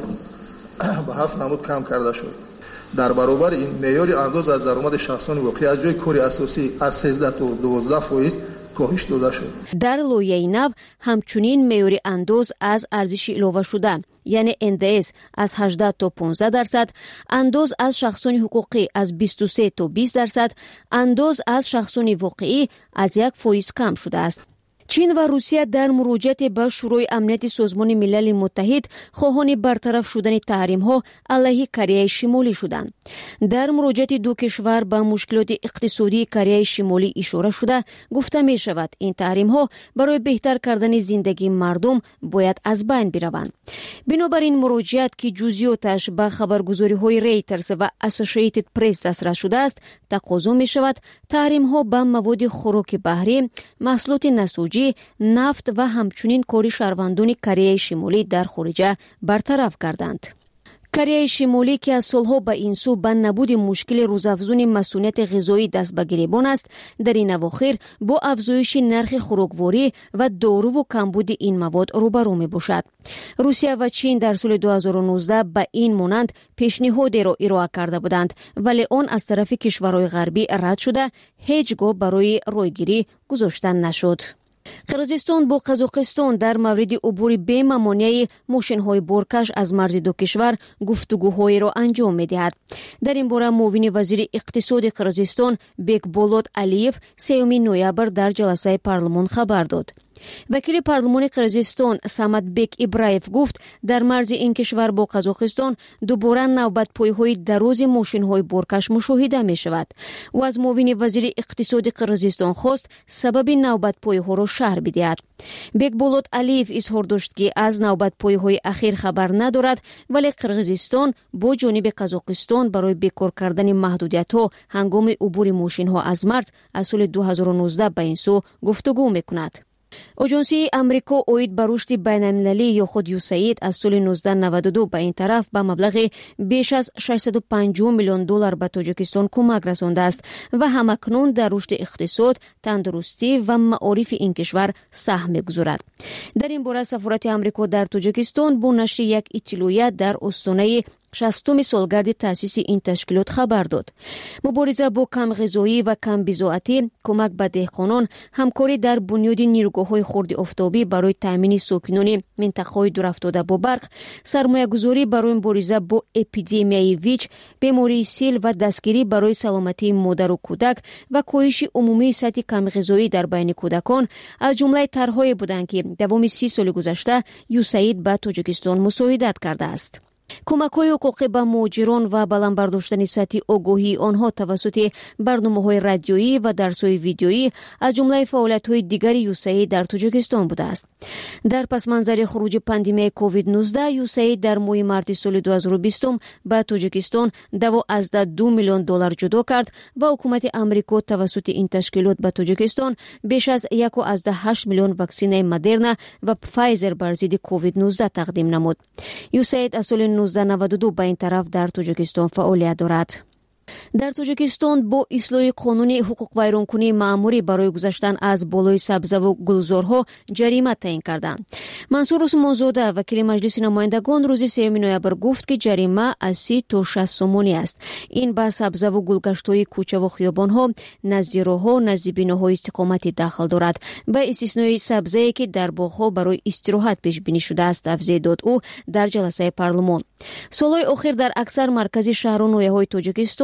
ба ҳафт намуд кам карда шуд. дар баробари ин меъёри андоз аз даромади шахсони воқеъ аз ҷои кори асосӣ аз сенздаҳ то дувоздаҳ фоиз коҳиш дода шуд. дар лоиҳаи нав ҳамчунин меъёри андоз аз арзиши иловашуда, яъне эн дэ эс аз ҳаждаҳ то понздаҳ дарсад, андоз аз шахсони ҳуқуқӣ аз бисту се то бист дарсад, андоз аз шахсони воқеӣ аз як фоиз кам шудааст. чин ва русия дар муроҷиате ба шӯрои амнияти созмони милали муттаҳид хоҳони бартараф шудани таҳримҳо алайҳи Кореяи Шимолӣ шуданд. дар муроҷиати ду кишвар ба мушкилоти иқтисодии Кореяи Шимолӣ ишора шуда, гуфта мешавад, ин таҳримҳо барои беҳтар кардани зиндагии мардум бояд аз байн бираванд. бинобар ин муроҷиат, ки ҷузъиёташ ба хабаргузориҳои Reuters ва Associated Press дастрас шудааст, тақозо мешавад таҳримҳо ба маводи хӯроки баҳрӣ, маҳсулоти насӯҷӣ, нафт ва ҳамчунин кори шаҳрвандони Кореяи Шимолӣ дар хориҷа бартараф гарданд. Кореяи Шимолӣ, ки аз солҳо ба ин су ба набуди мушкили рӯзафзуни масъулияти ғизоӣ даст ба гиребон аст, дар ин авохир бо афзоиши нархи хӯрокворӣ ва доруву камбуди ин мавод рӯбарӯ мебошад. Русия ва Чин дар соли ду ҳазору нуздаҳ ба ин монанд пешниҳодеро ироа карда буданд, вале он аз тарафи кишварҳои ғарбӣ рад шуда, ҳеҷ гоҳ барои ройгирӣ гузошта нашуд. Қирғизистон бо Қазоқистон дар мавриди убури бемамонияи мошинҳои боркаш аз марзи ду кишвар гуфтугӯҳоеро анҷом медиҳад. дар ин бора муовини вазири иқтисоди Қирғизистон Бекболот Алиев сеюми ноябр дар ҷаласаи парлумон хабар дод. вакили парлумони Қирғизистон Саматбек Ибраев гуфт, дар марзи ин кишвар бо Қазоқистон дубора навбатпойҳои дарози мошинҳои боркаш мушоҳида мешавад. ӯ аз муовини вазири иқтисоди Қирғизистон хост сабаби навбатпойҳоро шаҳр бидиҳад. Бекболот Алиев изҳор дошт, ки аз навбатпойҳои ахир хабар надорад, вале Қирғизистон бо ҷониби Қазоқистон барои бекор кардани маҳдудиятҳо ҳангоми убури мошинҳо аз марз аз соли ду ҳазору нуздаҳ ба ин су гуфтугӯ мекунад. Оҷонсии Амрико оид ба рушди байналмилалӣ ё худ ю эс эй ай ди аз соли нуздаҳ наваду ду ба ин тараф ба маблағи беш аз шашсаду панҷоҳ миллион доллар ба Тоҷикистон кӯмак расондааст ва ҳамакнун дар рушди иқтисод, тандурустӣ ва маорифи ин кишвар саҳм мегузорад. дар ин бора сафорати Амрико дар Тоҷикистон бо нашри як иттилоия дар остонаи шастуми солгарди таъсиси ин ташкилот хабар дод. мубориза бо камғизоӣ ва камбизоатӣ, кӯмак ба деҳқонон, ҳамкорӣ дар бунёди нирӯгоҳҳои хурди офтобӣ барои таъмини сокинони минтақаҳои дурафтода бо барқ, сармоягузорӣ барои мубориза бо эпидемияи ВИЧ, бемории сил ва дастгирӣ барои саломатии модару кӯдак ва коҳиши умумии сатҳи камғизоӣ дар байни кӯдакон аз ҷумлаи тарҳое буданд, ки давоми си соли гузашта ю эс эй ай ди ба Тоҷикистон мусоидат кардааст. кӯмакҳои ҳуқуқӣ ба муҳоҷирон ва баландбардоштани сатҳи огоҳии онҳо тавассути барномаҳои радиоӣ ва дарсҳои видеоӣ аз ҷумлаи фаъолиятҳои дигари ю эс эй ай ди дар Тоҷикистон будааст. дар пасманзари хуруҷи пандемияи ковид нуздаҳ ю эс эй ай ди дар моҳи марти соли ду ҳазору бистум ба Тоҷикистон даво азда ду миллион доллар ҷудо кард ва ҳукумати Амрико тавассути ин ташкилот ба Тоҷикистон беш аз яку азда ҳашт миллион ваксинаи Модерна ва Pfizer бар зидди ковид нуздаҳ тақдим намуд. ю эс эй ай ди аз соли нуздаҳ наваду ду ба ин тараф дар Тоҷикистон фаъолият дорад. дар Тоҷикистон бо ислоҳи қонуни ҳуқуқвайронкунии маъмурӣ барои гузаштан аз болои сабзаву гулзорҳо ҷарима таъин карданд. Мансур Усмонзода, вакили маҷлиси намояндагон, рӯзи сеюми ноябр гуфт, ки ҷарима аз си то шаст сомонӣ аст. ин ба сабзаву гулгаштҳои кӯчаву хиёбонҳо, назди роҳҳо, назди биноҳои истиқоматӣ дахл дорад, ба истиснои сабзае, ки дар боғҳо барои истироҳат пешбинӣ шудааст, тавзеҳ дод ӯ дар ҷаласаи парлумон. солҳои охир дар аксар маркази шаҳру ноҳияҳои Тоҷикистон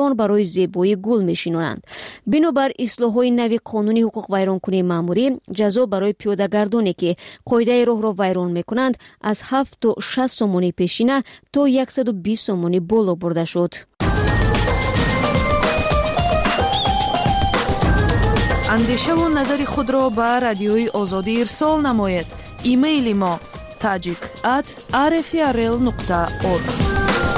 آن برای زیبایی گل میشینانند. بنابر اصلاح‌های نوی قانون حقوق ویرانکنی ماموری، جزا برای پیاده‌گردانی که قاعده راه را ویران میکنند از هفت تا شش سومانی پیشینه تا صد و بیست سومانی بالا برده شد. اندیشه و نظر خود را به رادیوی آزادی ارسال نماید. ایمیل ما تاجیک ات آر اف ار ال نقطه اورگ.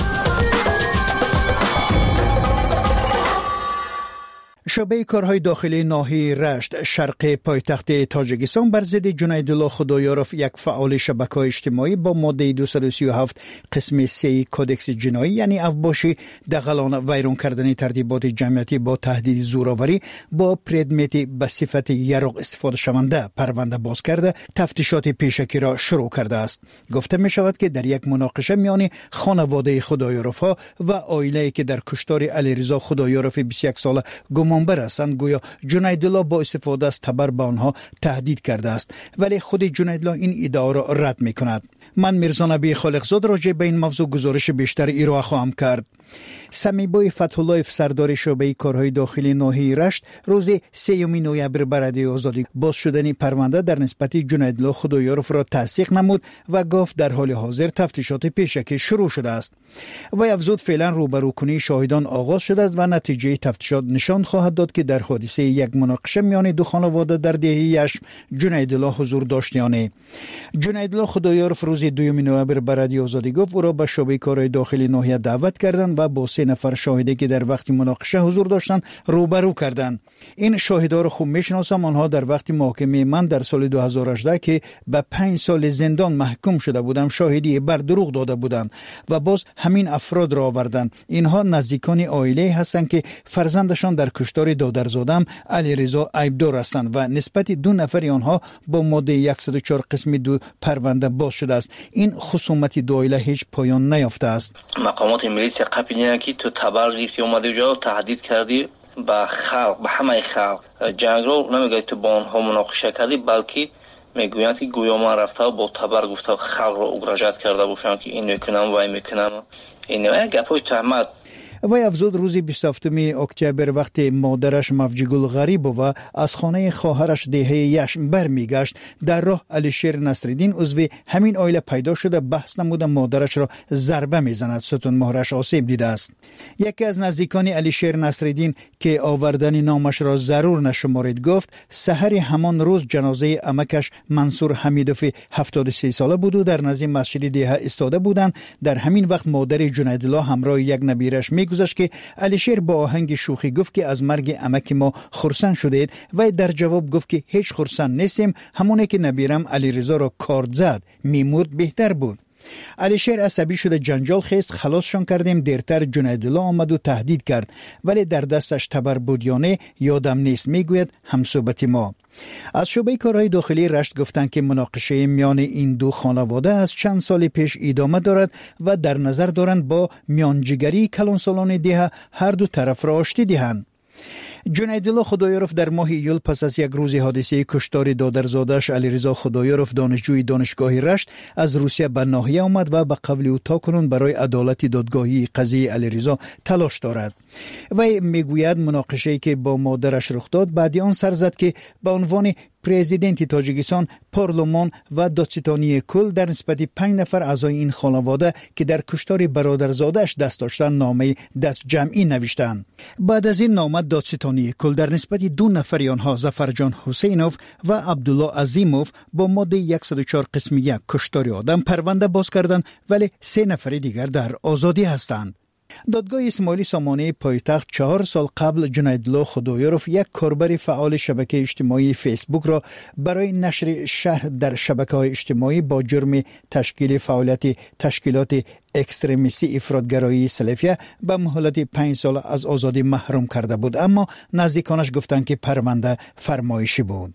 شعبه کارهای داخلی ناحیه رشت شرق پایتخت تاجیکستان بر ضد جنیدالله خدایارف، یک فعال شبکه‌های اجتماعی، با ماده دویست و سی و هفت قسم سه کودکس جنایی یعنی افباشی، دغلان، ویران کردن ترتیبات جمعیتی با تهدید زورآوری با پردمیت به صفت یرق استفاده شونده پرونده باز کرده تفتیشات پیشکی را شروع کرده است. گفته می شود که در یک مناقشه میان خانواده خدایارف‌ها و عائله‌ای که در کشتار علیرضا خدایارف بیست و یک ساله گمان برسند، گویا جنیدالله با استفاده از تبر به آنها تهدید کرده است، ولی خود جنیدالله این ادعا را رد می کند. من میرزا نبی خالقزاد راجع به این موضوع گزارش بیشتر ارائه خواهم کرد. سمیبای فتح‌الله سردار شعبه کارهای داخلی ناحیه رشت روز سوم نوامبر بر علیه آزادی باز شدن پرونده در نسبت جنیدالله خدایارف را تصدیق نمود و گفت در حال حاضر تفتیشات پیشکی شروع شده است. و افزود فعلا روبروکنی شاهدان آغاز شده است و نتیجه تفتیشات نشان خواهد داد که در حادثه یک مناقشه میان دو خانواده در دهه یشم جنیدالله حضور داشت یا نه. جنیدالله خدایارف روز دوم نوامبر بر علیه آزادی گفت او را به شعبه کارهای داخلی ناحیه دعوت کردند و با سه نفر شاهدی که در وقت مناقشه حضور داشتند روبرو کردند. این شاهدان را خوب میشناسم. آنها در وقت محاکمه من در سال دو هزار و هجده که به پنج سال زندان محکوم شده بودم شاهدی بر دروغ داده بودند و باز همین افراد را آوردند. اینها نزدیکان عائله هستند که فرزندشان در کشتار دادرزادم علیرضا عیبدار هستند و نسبت دو نفر آنها با ماده صد و چهار قسم دو پرونده باز شده است. این خصومت دو عائله هیچ پایان نیافته است. مقامات ملیسی قبیله که تو تبر گرفتی اومدی اونجا تهدید کردی به خلق، به همه خلق جنگ رو نمیگه تو با آنها مناقشه کردی، بلکه میگویند که گویا من رفته با تبر گفته خلق رو اگراجت کرده باشم که این میکنم و این میکنم. این نوعی گپای تهمت. و افزود روز بیست و هفتم اکتبر وقت مادرش مفجگل غریب و از خانه خواهرش دهه یشم برمیگشت، در راه علیشیر نصرالدین عضو همین عائله پیدا شده بحث نموده مادرش را ضربه میزند. ستون مهرش آسیب دیده است. یکی از نزدیکان علیشیر نصرالدین که آوردن نامش را ضرور نشمارید گفت سحر همان روز جنازه عمکش منصور حمیدوف هفتاد و سه ساله بود و در نزد مسجد ده ایستاده بودند. در همین وقت مادر جنیدالله همراه یک نبیرش می گذاشت که علیشیر با آهنگ شوخی گفت که از مرگ عمک ما خرسند شدید و در جواب گفت که هیچ خرسند نیستیم، همونه که نبیرم علیرضا را کارد زد میمرد بهتر بود. علیشیر عصبی شده جنجال خیست، خلاصشان کردیم. دیرتر جنیدالله آمد و تهدید کرد ولی در دستش تبر بود یا نه یادم نیست، میگوید همصحبت ما. از شعبه کارهای داخلی رشت گفتند که مناقشه میان این دو خانواده از چند سال پیش ادامه دارد و در نظر دارند با میانجیگری کلانسالان ده هر دو طرف را آشتی دهند. جنیدالله خدایارف در ماه ایول پس از یک روز حادثه کشتار دادرزادش علیرضا خدایارف دانشجوی دانشگاه رشت از روسیه به ناحیه آمد و به قول او تاکنون برای عدالت دادگاهی قضیه علیرضا تلاش دارد. و میگوید مناقشه‌ای که با مادرش رخ داد بعد آن سر زد که به عنوان پرزیدنت تاجیکستان پارلمان و دادستانی کل در نسبت پنج نفر اعضای این خانواده که در کشتار برادرزادش دست داشتند نامه دست جمعی نوشتند. بعد از این نامه دادستانی کل در نسبت دو نفر آنها ظفرجان حسینوف و عبدالله عظیموف با ماده صد و چهار قسم یک کشتار آدم پرونده باز کردند ولی سه نفر دیگر در آزادی هستند. دادگاه اسماعیلی سامانه پایتخت چهار سال قبل جنیدالله خدایارف یک کاربر فعال شبکه اجتماعی فیسبوک را برای نشر شرح در شبکه‌های اجتماعی با جرم تشکیل فعالیت تشکیلات اکستریمیستی افراطگرایی سلفیه به مهلت پنج سال از آزادی محروم کرده بود، اما نزدیکانش گفتند که پرونده فرمایشی بود.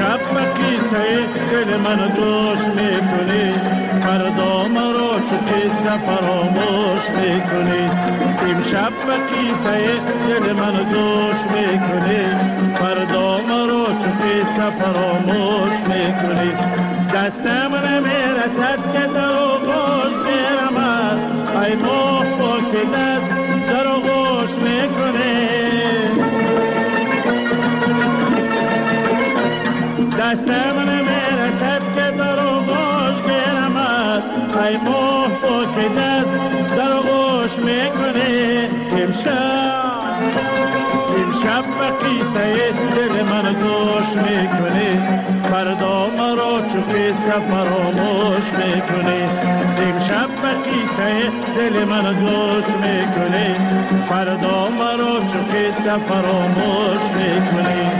امشب به قیصه دل من دوش میکنی، فردا مرا چو قصه فراموش میکنی. امشب به قیصه دل من دوش میکنی، فردا مرا چو قصه فراموش میکنی. دستم نمیرسد که در آغوش گیرمت، ای ماه با که دست در آغوش میکنی. دستم نمیرسد که در آغوش گیرمت، ای ماه با که دست در آغوش میکنی. امشب امشب به قیصه دل من دوش میکنی، فردا مرا چو قصه فراموش میکنی. امشب به قیصه دل من دوش میکنی، فردا مرا چو قصه فراموش میکنی.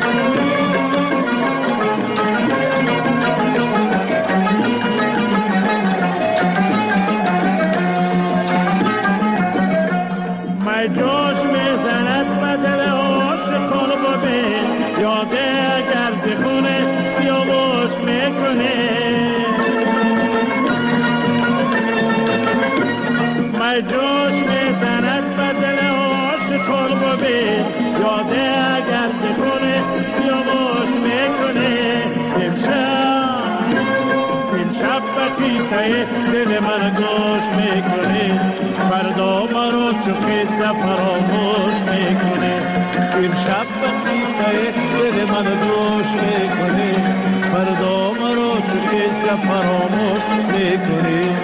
مای جوش میزند به دل عاشقان ببین، یاده اگر ز خون سیاوش میکنه. مای جوش میزند به دل عاشقان ببین، یاده اگر ز خون سیاوش میکنه. امشب امشب به قیصه دل من گوش میکنی، فردا مرا چو قصه فراموش میکنی. امشب به قیصه دل من گوش میکنی، فردا مرا چو قصه فراموش میکنی.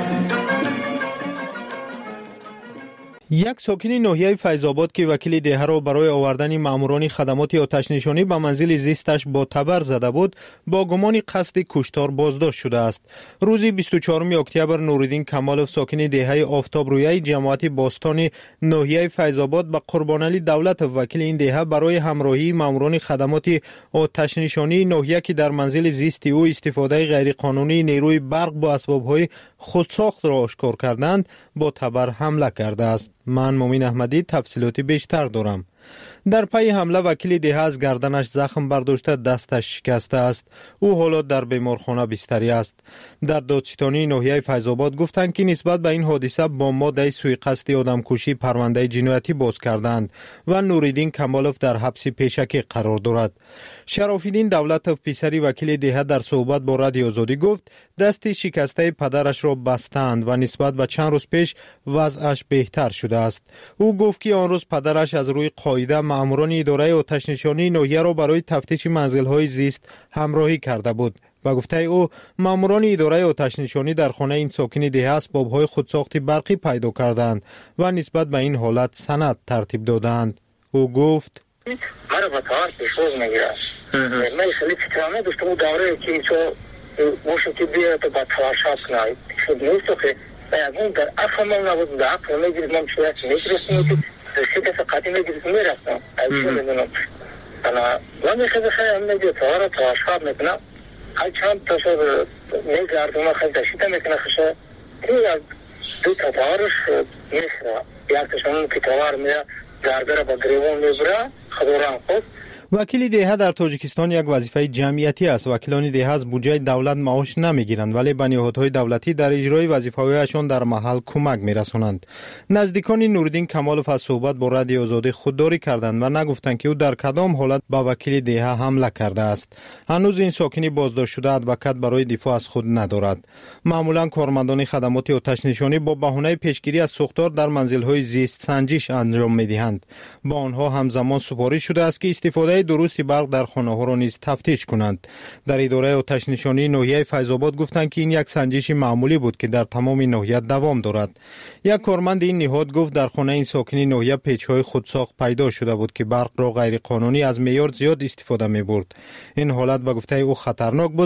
یک ساکن ناحیه فیض‌آباد که وکیل دهه را برای آوردن ماموران خدمات آتش‌نشانی به منزل زیستش با تبر زده بود، با گمان قصد کشتار بازداشت شده است. روز بیست و چهارم اکتبر نورالدین کمالوف ساکن دهه آفتاب رویه جماعت باستان ناحیه فیض‌آباد به قربانعلی دولت وکیل این دهه برای همراهی ماموران خدمات آتش‌نشانی ناحیه که در منزل زیست او استفاده غیرقانونی نیروی برق با اسباب‌های خودساخت را آشکار کردند، با تبر حمله کرده است. من مومین احمدی تفصیلاتی بیشتر دارم. در پی حمله وکیل دهه از گردنش زخم برداشته دستش شکسته است. او حالا در بیمارخانه بستری است. در دادستانی ناحیه فیض‌آباد گفتند که نسبت به این حادثه با ماده سوءقصد آدمکشی پرونده جنایتی باز کردند و نورالدین کمالوف در حبس پیشکی قرار دارد. شراف‌الدین دولتوف پسری وکیل دهه در صحبت با رادیو آزادی گفت دست شکسته پدرش را بستند و نسبت به چند روز پیش وضعش بهتر شده است. او گفت که آن روز پدرش از روی قاعده ماموران اداره آتش‌نشانی ناحیه را برای تفتیش منزل‌های زیست همراهی کرده بود و گفته او ماموران اداره آتش‌نشانی در خانه این ساکن دهه اسباب‌های خودساخت برقی پیدا کردند و نسبت به این حالت سند ترتیب دادند. او گفت مرا با تار پیشوز میگیرد. من خیلی تکرامه دوستم او دوره که چو موشو که بیاره تو با تواشاب کنایی شد نیستو که اون در افهمم نبود در افهمم میگیرد من شوید میگیرستیم که سه دفعه قطعی میگیرد میرستم ایشو میدونم انا من خیلی خیلی هم میگیرد تار تواشاب میکنم هر چند تا شد میگردم خیلی داشته میکنه خشه دو تا تارش میسره یک تشمون که تار میره گرده با گریوان میبره خدوران خود. وکیل دهه در تاجیکستان یک وظیفه جمعیتی است. وکیلان دهه از بودجه دولت معاش نمیگیرند ولی به نهادهای دولتی در اجرای وظیفه‌هایشان در محل کمک میرسانند. نزدیکان نورالدین کمالوف از صحبت با رادیو آزادی خودداری کردند و نگفتند که او در کدام حالت با وکیل دهه حمله کرده است. هنوز این ساکنی بازداشت شده ادوکات برای دفاع از خود ندارد. معمولا کارمندان خدمات آتش‌نشانی با بهانه پیشگیری از سوختار در منزل‌های زیست سنجش انجام می‌دهند. با آنها همزمان سپارش شده است که استفاده درستی برق در خانه ها را نیز تفتیش کنند. در اداره آتش‌نشانی ناحیه فیض‌آباد گفتند که این یک سنجش معمولی بود که در تمام ناحیه دوام دارد. یک کارمند این نهاد گفت در خانه این ساکنی ناحیه پیچ‌های خودساخت پیدا شده بود که برق را غیر قانونی از معیار زیاد استفاده می‌برد. این حالت به گفته او خطرناک بود